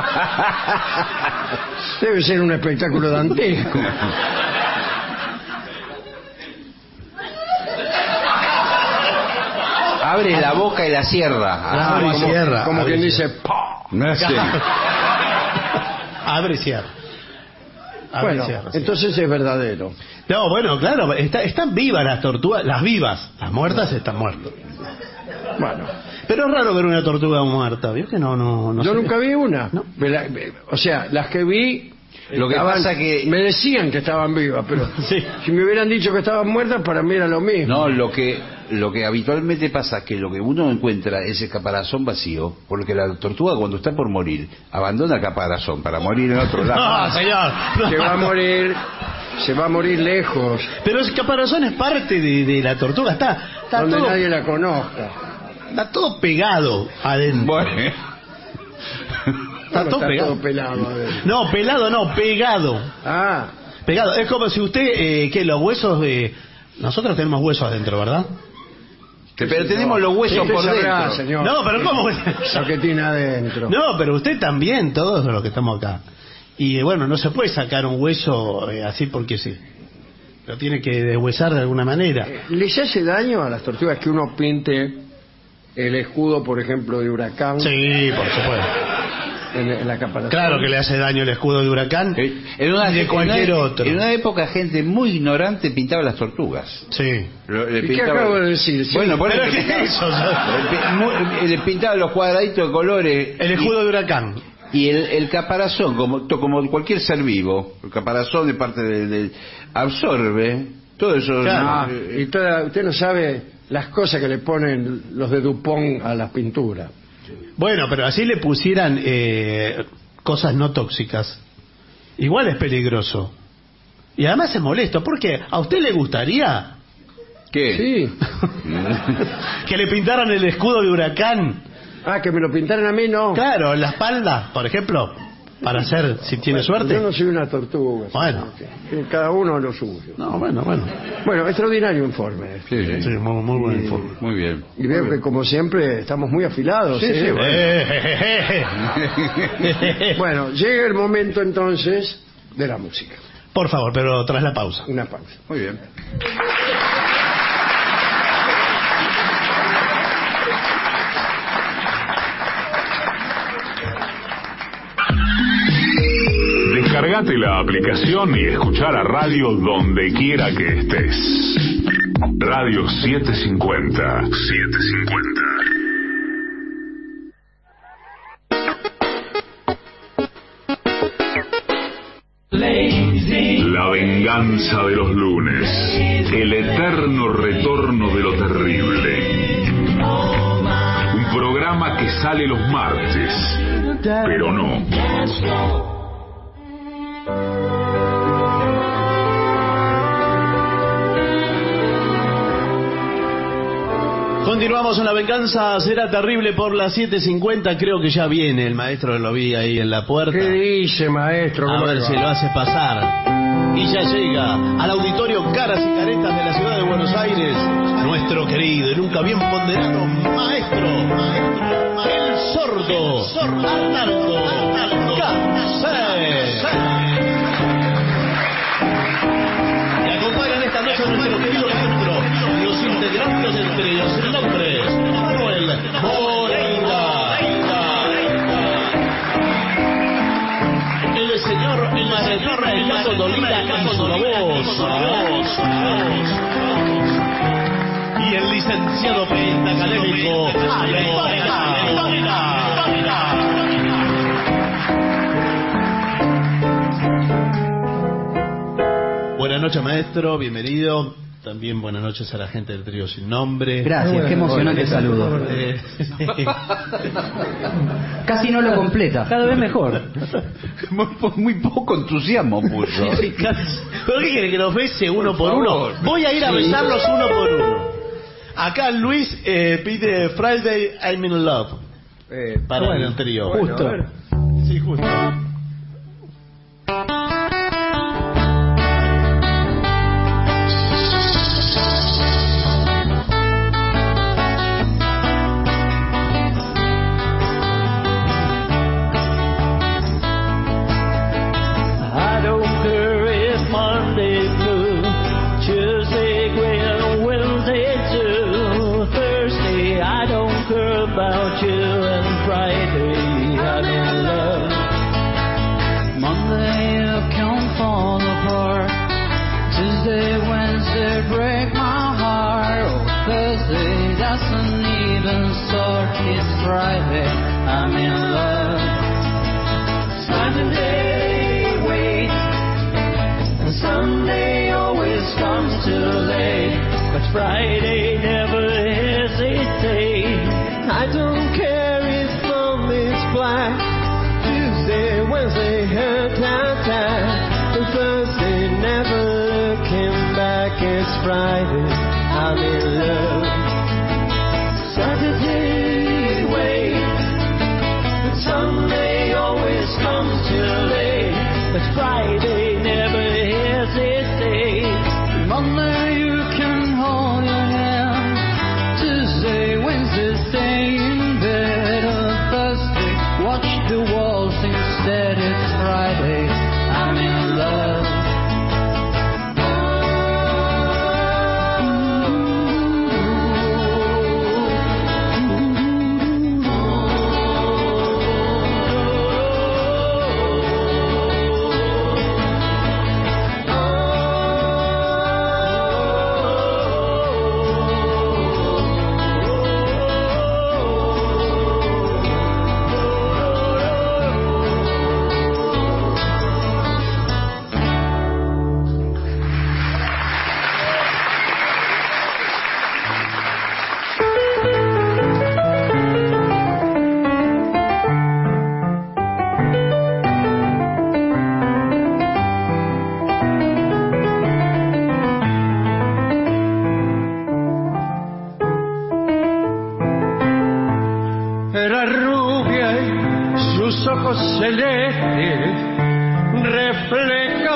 Debe ser un espectáculo dantesco. Abre la boca y la cierra. Abre y como, cierra, como abre quien y dice, ¡pah! Sí. Abre y cierra. Abre y Bueno, cierra, sí. entonces es verdadero. No, bueno, claro, está- están vivas las tortugas, las vivas, las muertas están muertas. Bueno, Pero es raro ver una tortuga muerta, ¿vio que no, no, no yo se nunca ve? vi una. No. Me la- me- o sea, las que vi Lo que estaban- pasa que- me decían que estaban vivas, pero Sí. si me hubieran dicho que estaban muertas, para mí era lo mismo. No, lo que lo que habitualmente pasa es que lo que uno encuentra es el caparazón vacío, porque la tortuga cuando está por morir abandona el caparazón para morir en otro lado. No, señor. no. Se va a morir, se va a morir lejos, Pero el caparazón es parte de, de la tortuga, está, está, donde todo, nadie la conozca. está todo pegado adentro. Bueno. Está todo está pegado. todo pelado. a ver. No, pelado no, pegado. Ah, Pegado. Es como si usted, eh, que los huesos de... Nosotros tenemos huesos adentro, ¿verdad? Pero tenemos los huesos usted por sabrá, dentro. señor, No, pero ¿cómo? lo que tiene adentro. No, pero usted también, todos los que estamos acá. Y eh, bueno, no se puede sacar un hueso eh, así porque sí. Lo tiene que deshuesar de alguna manera. ¿Les hace daño a las tortugas que uno pinte el escudo, por ejemplo, de Huracán? Sí, por supuesto. en, en la caparazón. Claro que le hace daño el escudo de Huracán Eh, En una, y de cualquier en una- otro. En una época, gente muy ignorante pintaba las tortugas. Sí. Lo- le ¿Y qué pintaba- acabo de decir? Sí. Bueno, por Pero eso ¿qué pintaba- es eso? le pi- mu- le pintaba los cuadraditos de colores. El escudo de Huracán. Y, y el, el caparazón, como, to- como cualquier ser vivo, el caparazón de parte del de, absorbe todo eso. Ah, eh, y toda- usted no sabe las cosas que le ponen los de Dupont a las pinturas. Bueno, pero así le pusieran eh, cosas no tóxicas. Igual es peligroso. Y además es molesto. Porque ¿a usted le gustaría ¿Qué? Sí. que le pintaran el escudo de Huracán? Ah, que me lo pintaran a mí, no. Claro, en la espalda, por ejemplo, para hacer, si tiene suerte. Yo no soy una tortuga. Bueno. Que Cada uno lo suyo. No, bueno, bueno. Bueno, extraordinario informe. Sí, sí. Sí, muy, muy buen Y- informe. Muy bien. Y veo que, como siempre, estamos muy afilados. Sí, ¿eh? sí, bueno. Eh, je, je, je. Bueno, llega el momento entonces de la música. Por favor, pero tras la pausa. Una pausa. Muy bien. Descargate la aplicación y escuchar a radio donde quiera que estés. Radio setecientos cincuenta. setecientos cincuenta. La venganza de los lunes. El eterno retorno de lo terrible. Un programa que sale los martes, pero no. Continuamos en La Venganza Será Terrible por las siete cincuenta. Creo que ya viene el maestro, lo vi ahí en la puerta. ¿Qué dice, maestro? A ¿Cómo ver le va? si lo hace pasar. Y ya llega al auditorio Caras y Caretas de la ciudad de Buenos Aires nuestro querido y nunca bien ponderado maestro, el sordo Arnaldo Cáceres. Y acompañan esta noche a nuestro querido maestro, los integrantes entre ellos, el nombre Manuel Moreira. El señor Manuel Ricardo Dolina en su voz. Y el licenciado pentacadémico Buenas noches, maestro, bienvenido. También buenas noches a la gente del trío Sin Nombre. Gracias, qué emocionante saludo. Eh, Casi no lo completa, cada vez mejor. Muy, po- muy poco entusiasmo puso. ¿Pero qué quiere que los bese uno por, Por uno? favor. Voy a ir a Sí. besarlos uno por uno. Acá Luis eh, pide Friday I'm in Love Eh, para bueno, el trío. bueno, Justo. a ver. Sí, justo. I don't care if Monday blue, Tuesday gray and Wednesday too. Thursday I don't care about you, and Friday I'm in love. Monday you can fall apart, Tuesday, Wednesday break my heart. Oh, Thursday doesn't even start, it's Friday I'm in love. Saturday wait, and Sunday always comes too late, but Friday never hesitates. I don't care if Monday's black, Tuesday, Wednesday, her time, time, and Thursday never looking back. It's Friday, I'm in love. Saturday wait, but Sunday always comes too late, but Friday never hesitates. Monday you can hold your hand, Tuesday, Wednesday stay in bed, on Thursday watch the walls instead. It's Friday, I'm in love.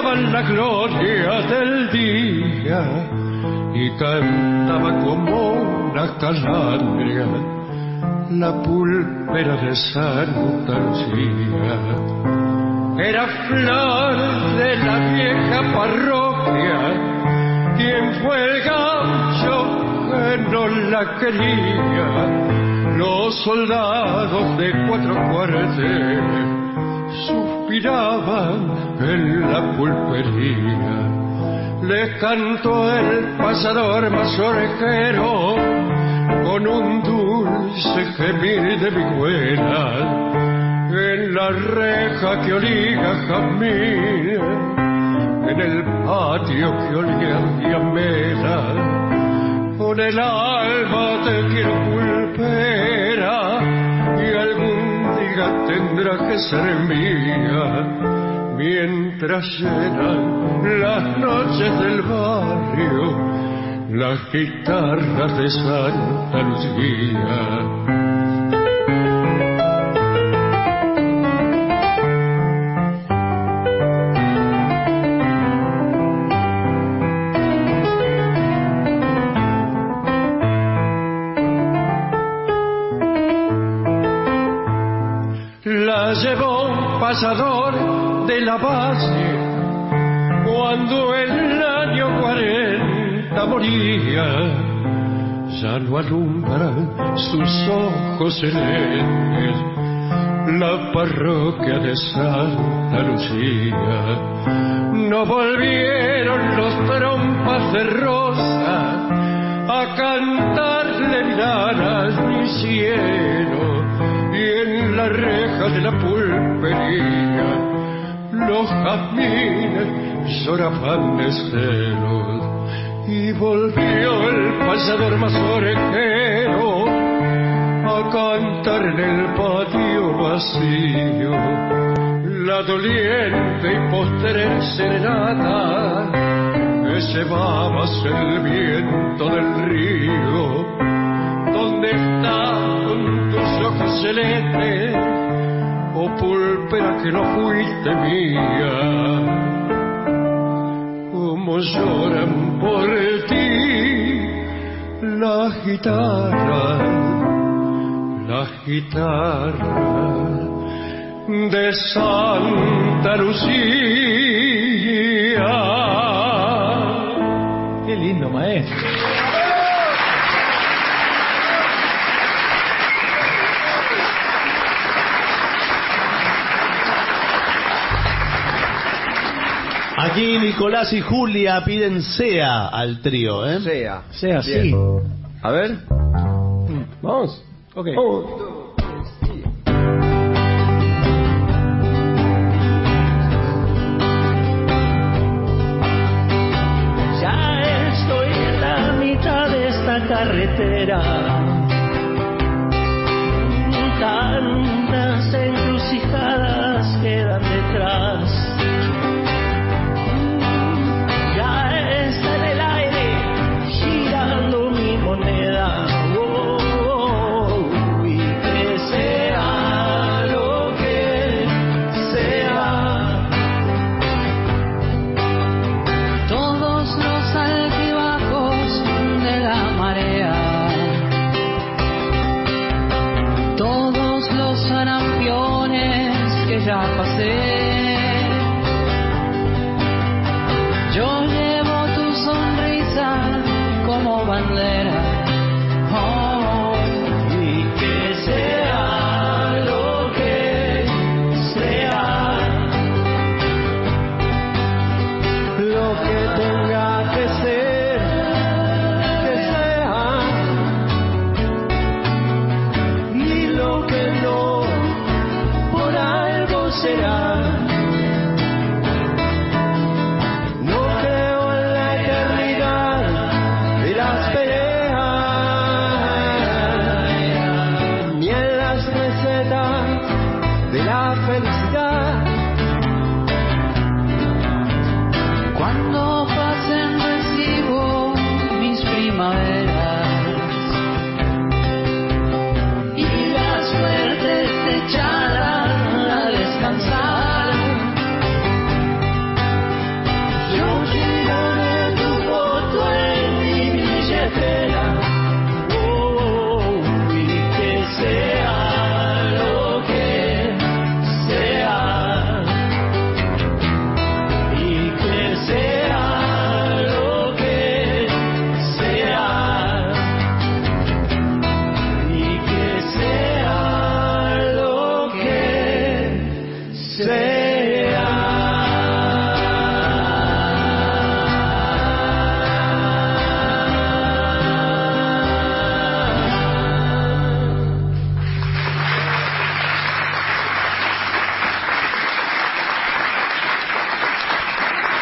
buscaban la gloria del día y cantaba como una calandria la pulpera de Santa Lucía. Era flor de la vieja parroquia, quien fue el gaucho que no la quería. Los soldados de cuatro cuarteles suspiraban en la pulpería. Les cantó el pasador mazorquero con un dulce gemir de vihuela en la reja que olía jazmín, en el patio que olía diamela. Con el alma te quiero pulpera y algún día tendrá que ser mía, mientras llenan las noches del barrio las guitarras de Santa Lucía. La llevó un pasador de la base cuando en el año cuarenta moría. Ya no alumbran sus ojos celestes la parroquia de Santa Lucía. No volvieron los trompas de rosa a cantarle viranas ni cielo, y en la reja de la pulpería los jazmines lloraban de celos. Y volvió el pasador mazorquero a cantar en el patio vacío la doliente y postrera serenata que llevabas el viento del río. ¿Dónde están tus ojos celestes, oh pulpera que no fuiste mía? Como lloran por ti las guitarras, las guitarras de Santa Lucía. Qué lindo, maestro. Aquí Nicolás y Julia piden Sea al trío, ¿eh? Sea. Sea, Bien. sí. A ver. Vamos. Ok. Oh. Ya estoy en la mitad de esta carretera. Tantas encrucijadas quedan detrás. Ya pasé. Yo llevo tu sonrisa como bandera. Oh, y que sea lo que sea, Lo que tenga que ser, que sea. Y lo que no, por algo será. No creo en la eternidad de la esperanza.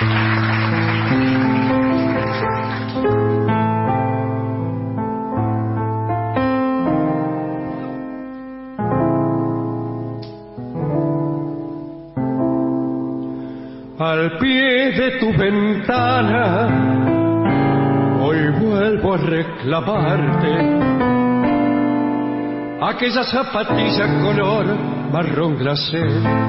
Al pie de tu ventana, hoy vuelvo a reclamarte aquella zapatilla color marrón glacé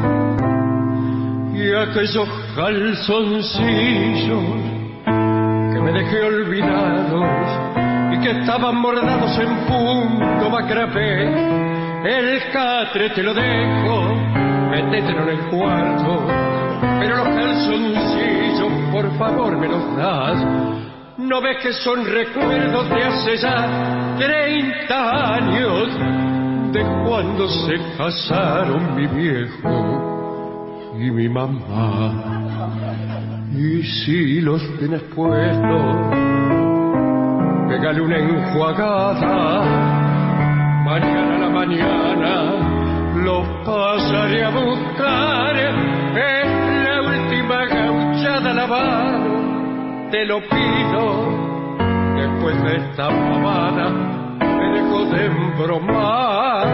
y aquellos calzoncillos que me dejé olvidados y que estaban bordados en punto macrapé. El catre te lo dejo, métetelo en el cuarto, pero los calzoncillos por favor me los das. ¿No ves que son recuerdos de hace ya treinta años, de cuando se casaron mi viejo y mi mamá? Y si los tienes puestos, pégale una enjuagada, mañana a la mañana los pasaré a buscar. Es la última gauchada lavada, te lo pido. Después de esta pavada me dejo de embromar.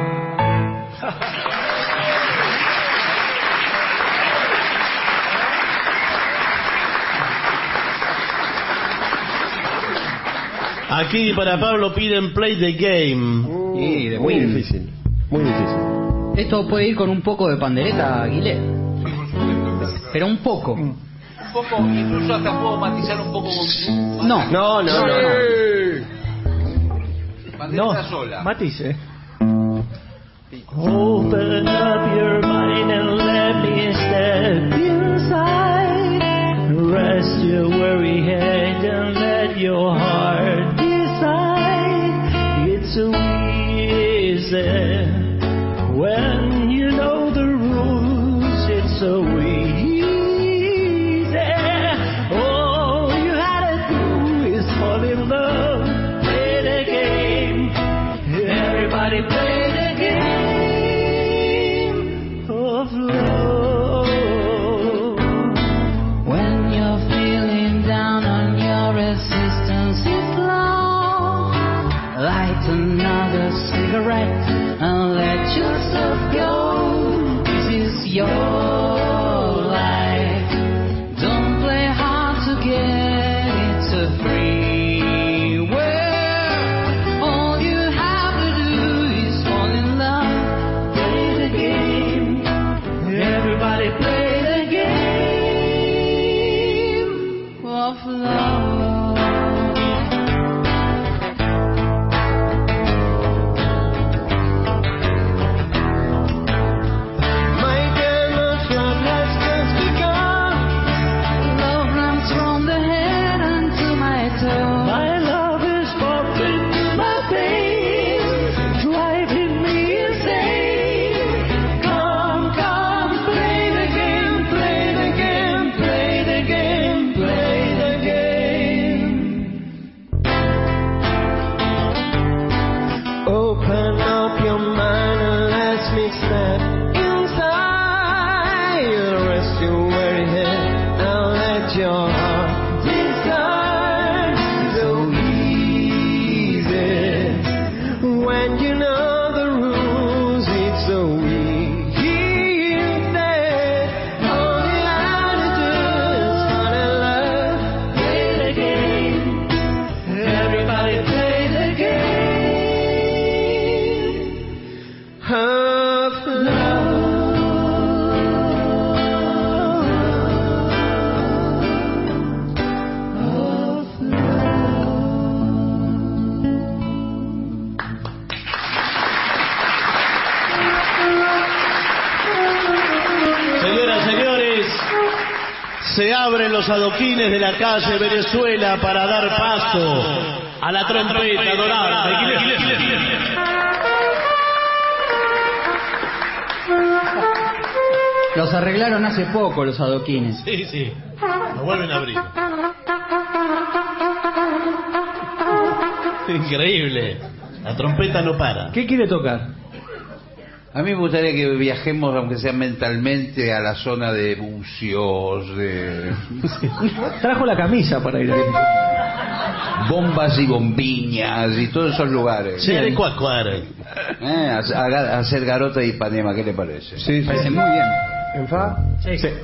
Aquí para Pablo piden Play the Game. Sí, de Muy Queen. difícil, muy difícil. Esto puede ir con un poco de pandereta, Aguilé. Pero un poco. Un poco, incluso hasta puedo matizar un poco con... No. No, no, no. no. Pandereta sola. Matice. Open up your mind and let me step inside. Rest your worry head and let your heart decide. It's so easy when you know the rules. It's so easy. All you had to do is fall in love. Play the game. Everybody play the game of love. When you're feeling down on your resistance is low, light another cigarette and let yourself go. This is your life. Don't play hard to get. It's a free world. All you have to do is fall in love. Play the game. Everybody play the game of love. My demon's love has just begun. Love runs from the head unto my toe. My love is popping to my veins, driving me insane. Come, come, play the game, play the game, play the game, play the game. Open up your mind and let me step inside. Rest your weary head and let your heart decide. So easy when you know the rules. It's so easy. All you have to do is fall in love. Play the game. Everybody play the game of love. Señoras, señores, se abren los adoquines de la calle Venezuela para dar paso a la trompeta dorada. Los arreglaron hace poco los adoquines. Sí, sí, lo vuelven a abrir. Increíble, la trompeta no para. ¿Qué quiere tocar? A mí me gustaría que viajemos, aunque sea mentalmente, a la zona de bucios, de... Trajo la camisa para ir ahí. Bombas y bombiñas y todos esos lugares. Sí, de Cuacuar. Eh, a, a- a hacer garota de Ipanema, ¿qué le parece? Sí, sí. Parece muy bien. ¿En fa? Sí. sí.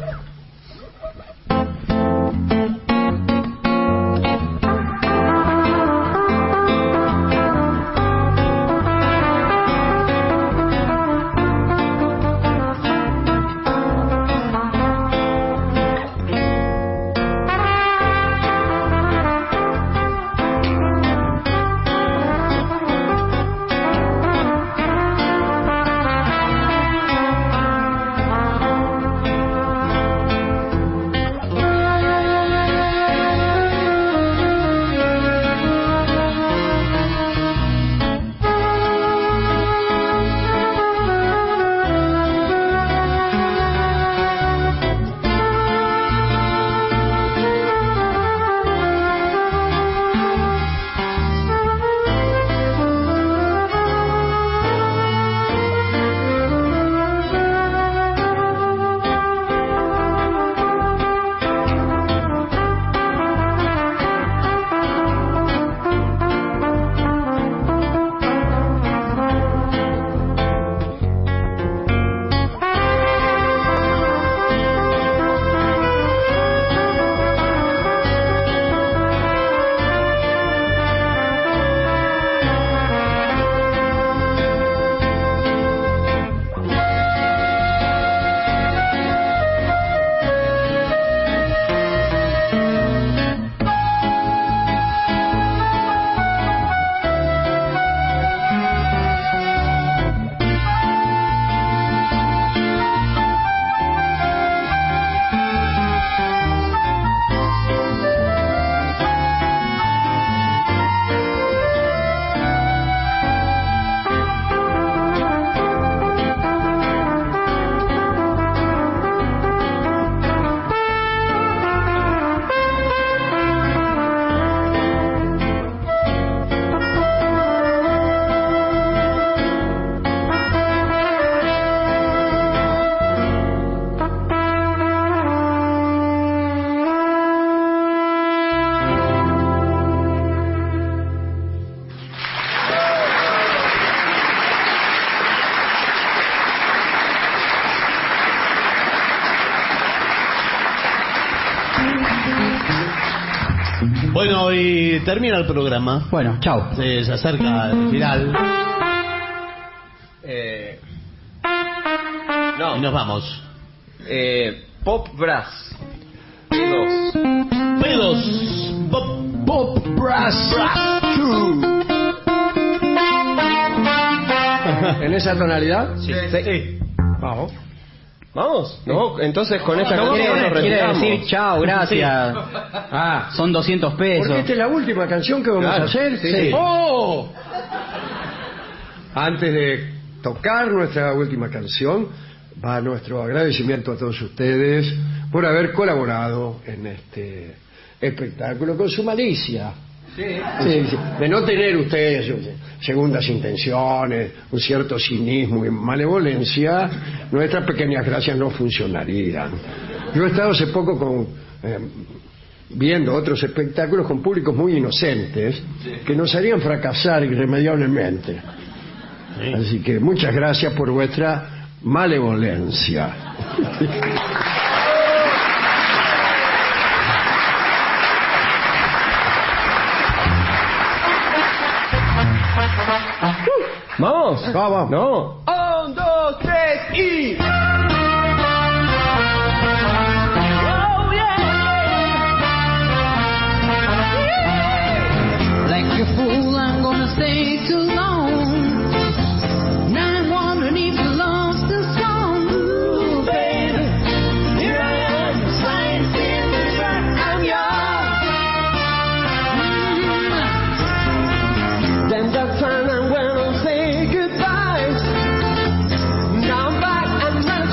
Bueno, y termina el programa. Bueno, chao. Se, se acerca el final. Eh, No. Y nos vamos. eh, Pop Brass. Dos. P dos. Pop, Pop Brass. ¿En esa tonalidad? Sí. Sí. Vamos. ¿Vamos? No, entonces con esta No, canción nos quiere, quiere retiramos. decir chao, gracias. Ah, Son doscientos pesos. porque esta es la última canción que vamos Claro, a hacer. sí. ¡Oh! Antes de tocar nuestra última canción, va nuestro agradecimiento a todos ustedes por haber colaborado en este espectáculo con su malicia. Sí, sí, de no tener ustedes segundas intenciones, un cierto cinismo y malevolencia, nuestras pequeñas gracias no funcionarían. Yo he estado hace poco con eh, viendo otros espectáculos con públicos muy inocentes que nos harían fracasar irremediablemente. Así que muchas gracias por vuestra malevolencia. ¿Vamos? Vamos. No. Un, dos, tres y... Like a fool, I'm gonna stay too long. Now I'm wondering if you lost the song. Ooh, baby, here I am, flying in the dark. I'm yours. Then the time I went on say goodbye. Now I'm back and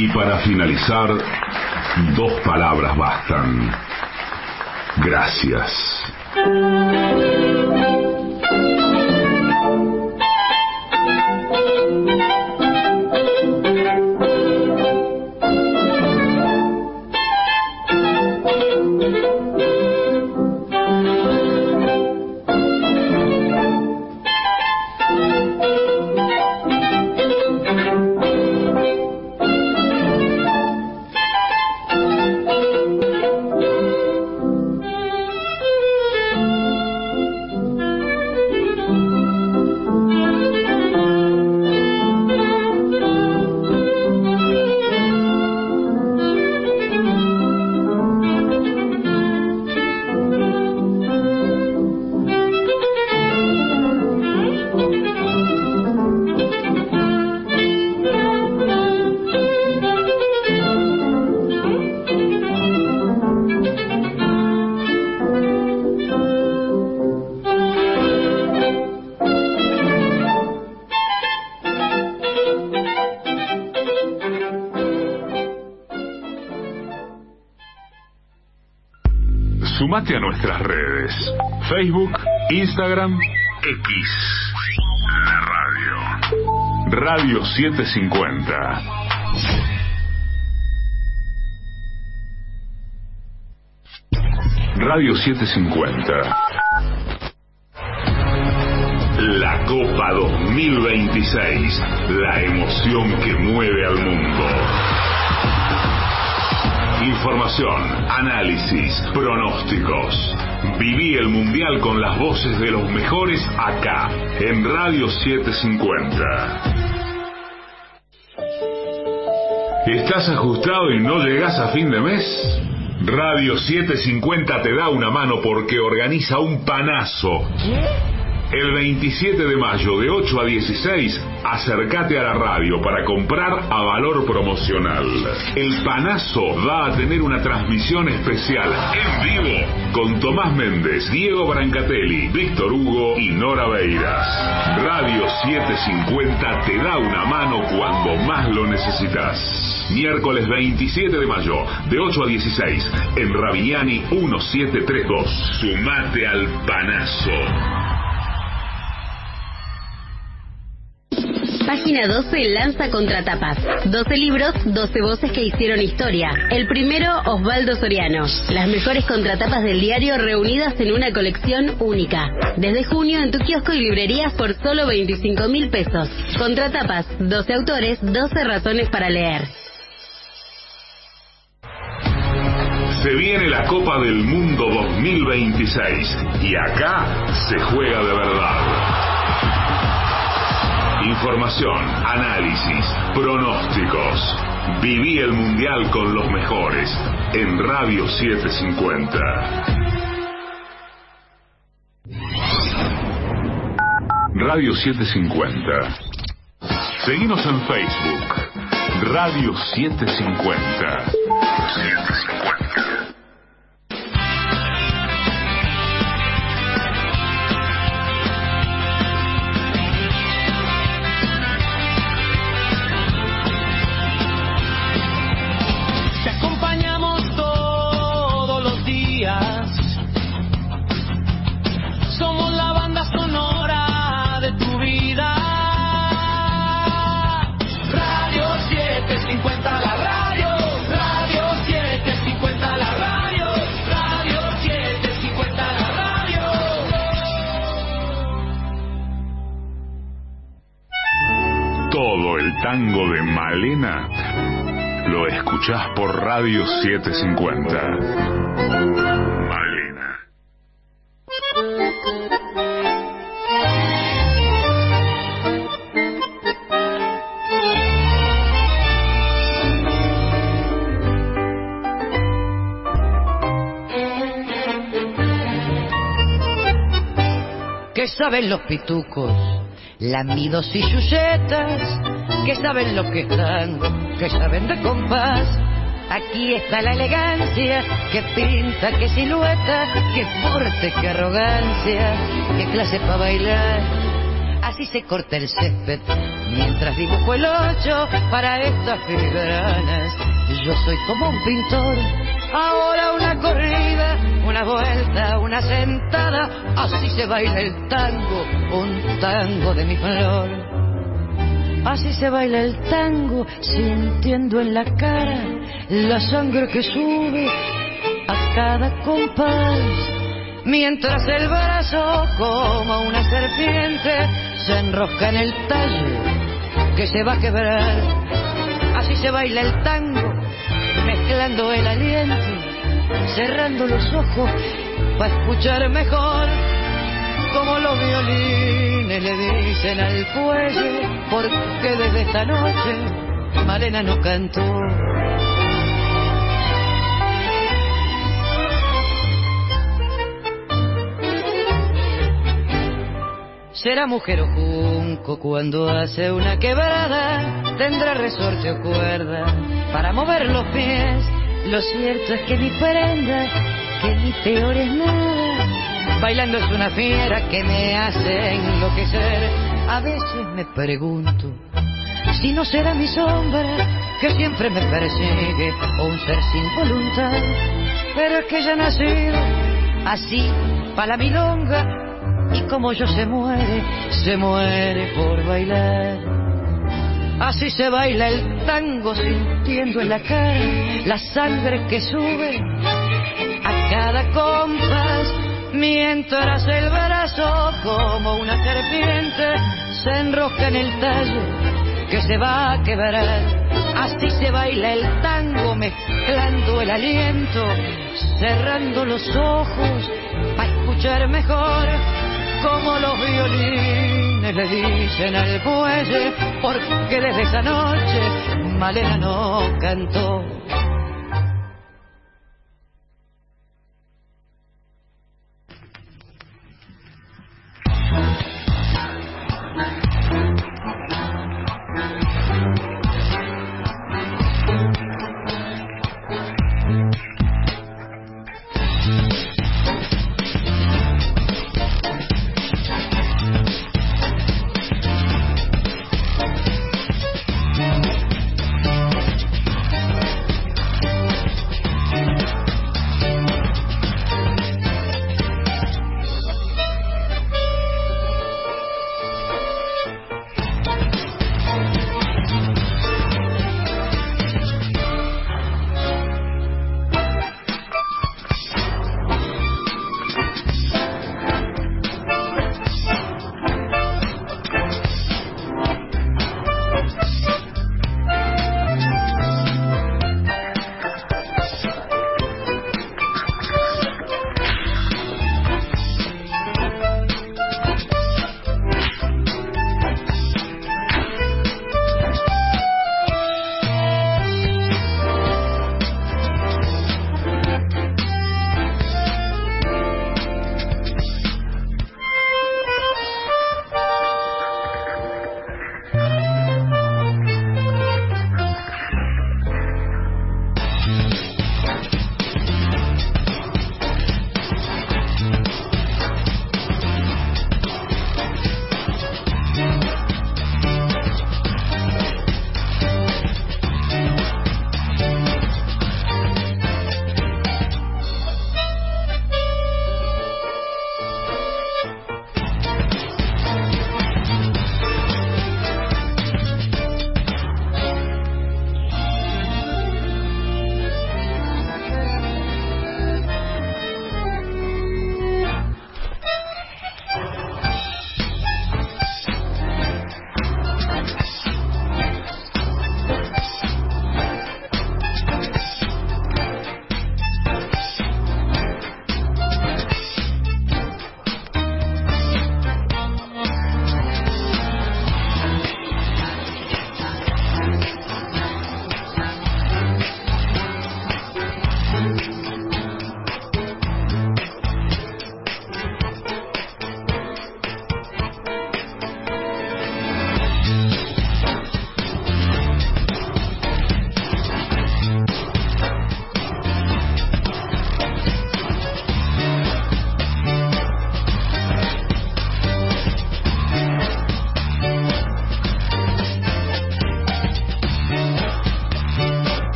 Y para finalizar, dos palabras bastan. Gracias. Sumate a nuestras redes, Facebook, Instagram, X, la radio, Radio setecientos cincuenta. Radio setecientos cincuenta. La Copa dos mil veintiséis, la emoción que mueve al mundo. Información, análisis, pronósticos. Viví el Mundial con las voces de los mejores acá, en Radio setecientos cincuenta. ¿Estás ajustado y no llegás a fin de mes? Radio setecientos cincuenta te da una mano porque organiza un panazo. El veintisiete de mayo de ocho a dieciséis, acércate a la radio para comprar a valor promocional. El panazo va a tener una transmisión especial en vivo con Tomás Méndez, Diego Brancatelli, Víctor Hugo y Nora Beiras. Radio setecientos cincuenta te da una mano cuando más lo necesitas. Miércoles veintisiete de mayo, de ocho a dieciséis, en Ravigliani diecisiete treinta y dos. Sumate al panazo. Página doce lanza contratapas. doce libros, doce voces que hicieron historia. El primero, Osvaldo Soriano. Las mejores contratapas del diario reunidas en una colección única. Desde junio en tu kiosco y librerías por solo veinticinco mil pesos. Contratapas, doce autores, doce razones para leer. Se viene la Copa del Mundo dos mil veintiséis y acá se juega de verdad. Información, análisis, pronósticos. Viví el Mundial con los mejores en Radio setecientos cincuenta. Radio setecientos cincuenta. Seguinos en Facebook. Radio setecientos cincuenta. setecientos cincuenta. Tango de Malena lo escuchás por Radio setecientos cincuenta. Malena. ¿Qué saben los pitucos, lamidos y chuchetas? Que saben lo que están, que saben de compás. Aquí está la elegancia, que pinta, que silueta, que porte, que arrogancia, que clase para bailar. así se corta el césped, mientras dibujo el ocho para estas filigranas. Yo soy como un pintor, ahora una corrida, una vuelta, una sentada, así se baila el tango, un tango de mi flor. Así se baila el tango, sintiendo en la cara la sangre que sube a cada compás, mientras el brazo, como una serpiente, se enrosca en el talle que se va a quebrar. Así se baila el tango, mezclando el aliento, cerrando los ojos para escuchar mejor, como los violines le dicen al fuelle, porque desde esta noche Malena no cantó. Será mujer o junco cuando hace una quebrada, tendrá resorte o cuerda para mover los pies. Lo cierto es que ni prenda, que ni peor es nada, bailando es una fiera que me hace enloquecer. A veces me pregunto si no será mi sombra que siempre me persigue, o un ser sin voluntad, pero es que ya nacido así pa' la milonga, y como yo se muere, se muere por bailar. Así se baila el tango, sintiendo en la cara la sangre que sube a cada compás, mientras el brazo, como una serpiente, se enrosca en el tallo que se va a quebrar. Así se baila el tango, mezclando el aliento, cerrando los ojos para escuchar mejor, como los violines le dicen al bueye, porque desde esa noche Malena no cantó.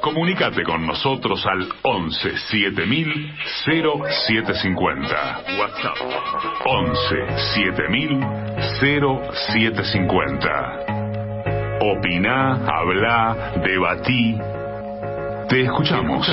Comunicate con nosotros al once siete mil cero siete cincuenta. WhatsApp once siete mil cero siete cincuenta. Opiná, hablá, debatí. Te escuchamos.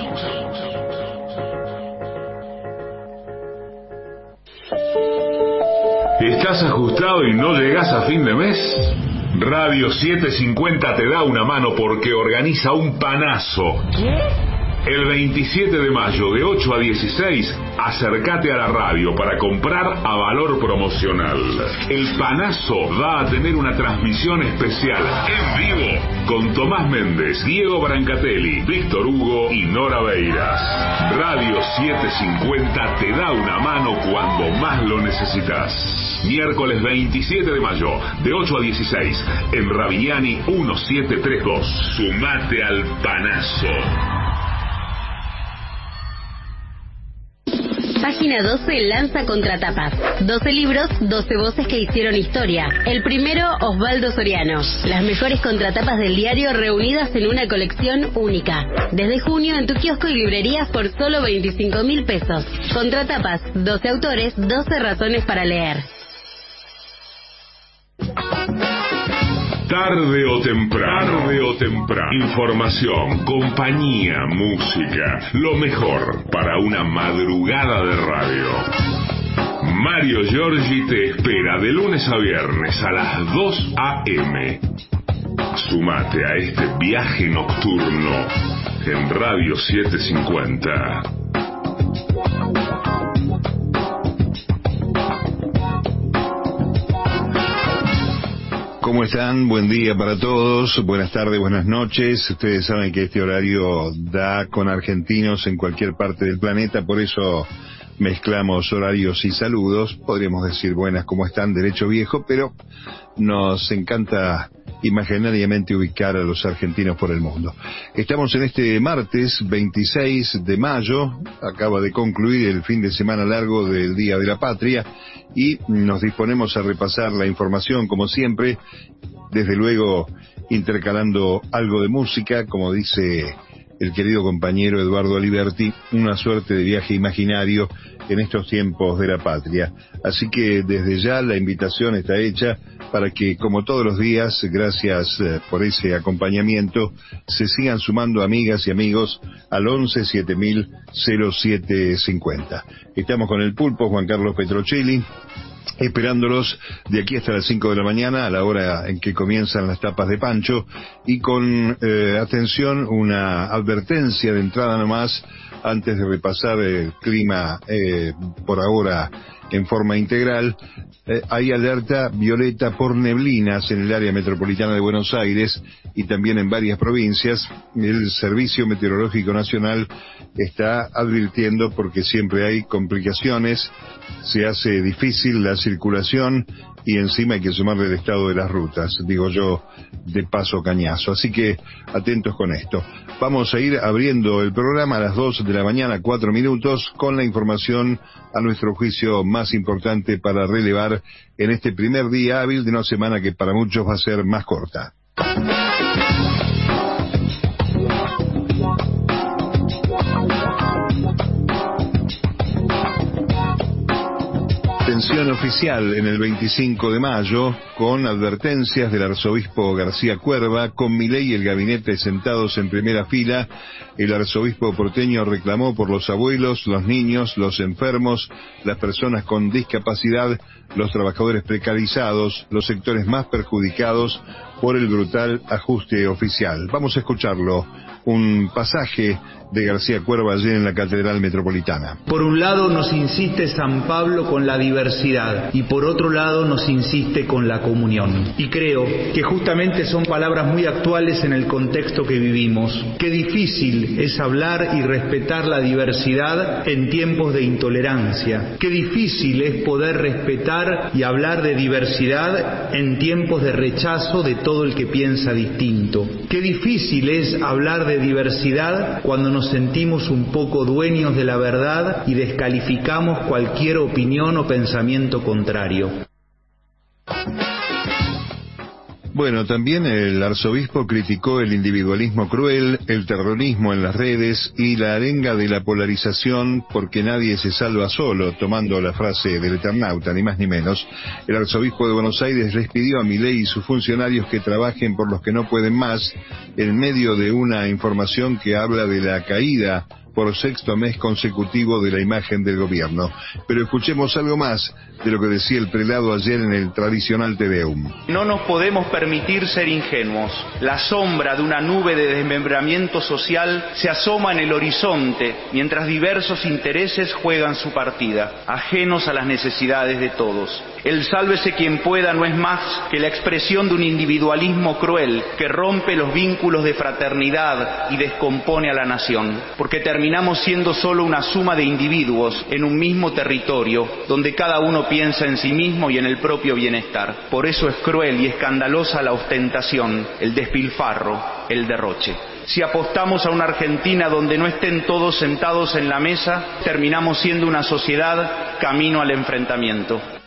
¿Estás ajustado y no llegás a fin de mes? Radio setecientos cincuenta te da una mano porque organiza un panazo. ¿Qué? El veintisiete de mayo de ocho a dieciséis, acércate a la radio para comprar a valor promocional. El panazo va a tener una transmisión especial en vivo con Tomás Méndez, Diego Brancatelli, Víctor Hugo y Nora Beiras. Radio setecientos cincuenta te da una mano cuando más lo necesitas. Miércoles veintisiete de mayo de ocho a dieciséis en Ravignani diecisiete treinta y dos. Sumate al panazo. Página doce lanza contratapas. doce libros, doce voces que hicieron historia. El primero, Osvaldo Soriano. Las mejores contratapas del diario reunidas en una colección única. Desde junio en tu kiosco y librerías por solo veinticinco mil pesos. Contratapas, doce autores, doce razones para leer. Tarde o temprano, tarde o temprano. Información, compañía, música, lo mejor para una madrugada de radio. Mario Giorgi te espera de lunes a viernes a las dos a eme. Sumate a este viaje nocturno en Radio setecientos cincuenta. ¿Cómo están? Buen día para todos, buenas tardes, buenas noches. Ustedes saben que este horario da con argentinos en cualquier parte del planeta, por eso mezclamos horarios y saludos. Podríamos decir buenas, ¿cómo están? Derecho viejo, pero nos encanta imaginariamente ubicar a los argentinos por el mundo. Estamos en este martes veintiséis de mayo, acaba de concluir el fin de semana largo del Día de la Patria y nos disponemos a repasar la información como siempre, desde luego intercalando algo de música, como dice el querido compañero Eduardo Aliberti, una suerte de viaje imaginario en estos tiempos de la patria. Así que desde ya la invitación está hecha para que, como todos los días, gracias eh, por ese acompañamiento, se sigan sumando amigas y amigos al once siete mil cero siete cincuenta. Estamos con el pulpo Juan Carlos Petrocelli, esperándolos de aquí hasta las cinco de la mañana, a la hora en que comienzan las tapas de Pancho, y con eh, atención, una advertencia de entrada nomás, antes de repasar el clima eh, por ahora en forma integral. Eh, hay alerta violeta por neblinas en el área metropolitana de Buenos Aires y también en varias provincias. El Servicio Meteorológico Nacional está advirtiendo porque siempre hay complicaciones, se hace difícil la circulación y encima hay que sumarle el estado de las rutas, digo yo, de paso cañazo. Así que atentos con esto. Vamos a ir abriendo el programa a las dos de la mañana, cuatro minutos, con la información a nuestro juicio más importante para relevar en este primer día hábil de una semana que para muchos va a ser más corta. Atención oficial en el veinticinco de mayo, con advertencias del arzobispo García Cuerva, con Milei y el gabinete sentados en primera fila. El arzobispo porteño reclamó por los abuelos, los niños, los enfermos, las personas con discapacidad, los trabajadores precarizados, los sectores más perjudicados por el brutal ajuste oficial. Vamos a escucharlo, un pasaje de García Cuerva ayer en la Catedral Metropolitana. Por un lado nos insiste San Pablo con la diversidad y por otro lado nos insiste con la comunión. Y creo que justamente son palabras muy actuales en el contexto que vivimos. Qué difícil es hablar y respetar la diversidad en tiempos de intolerancia. Qué difícil es poder respetar y hablar de diversidad en tiempos de rechazo de todo el que piensa distinto. Qué difícil es hablar de diversidad cuando nos sentimos un poco dueños de la verdad y descalificamos cualquier opinión o pensamiento contrario. Bueno, también el arzobispo criticó el individualismo cruel, el terrorismo en las redes y la arenga de la polarización porque nadie se salva solo, tomando la frase del Eternauta, ni más ni menos. El arzobispo de Buenos Aires les pidió a Milei y sus funcionarios que trabajen por los que no pueden más, en medio de una información que habla de la caída por sexto mes consecutivo de la imagen del gobierno. Pero escuchemos algo más de lo que decía el prelado ayer en el tradicional Te Deum. No nos podemos permitir ser ingenuos. La sombra de una nube de desmembramiento social se asoma en el horizonte, mientras diversos intereses juegan su partida, ajenos a las necesidades de todos. El sálvese quien pueda no es más que la expresión de un individualismo cruel que rompe los vínculos de fraternidad y descompone a la nación, porque terminamos siendo solo una suma de individuos en un mismo territorio, donde cada uno piensa en sí mismo y en el propio bienestar. Por eso es cruel y escandalosa la ostentación, el despilfarro, el derroche. Si apostamos a una Argentina donde no estén todos sentados en la mesa, terminamos siendo una sociedad camino al enfrentamiento.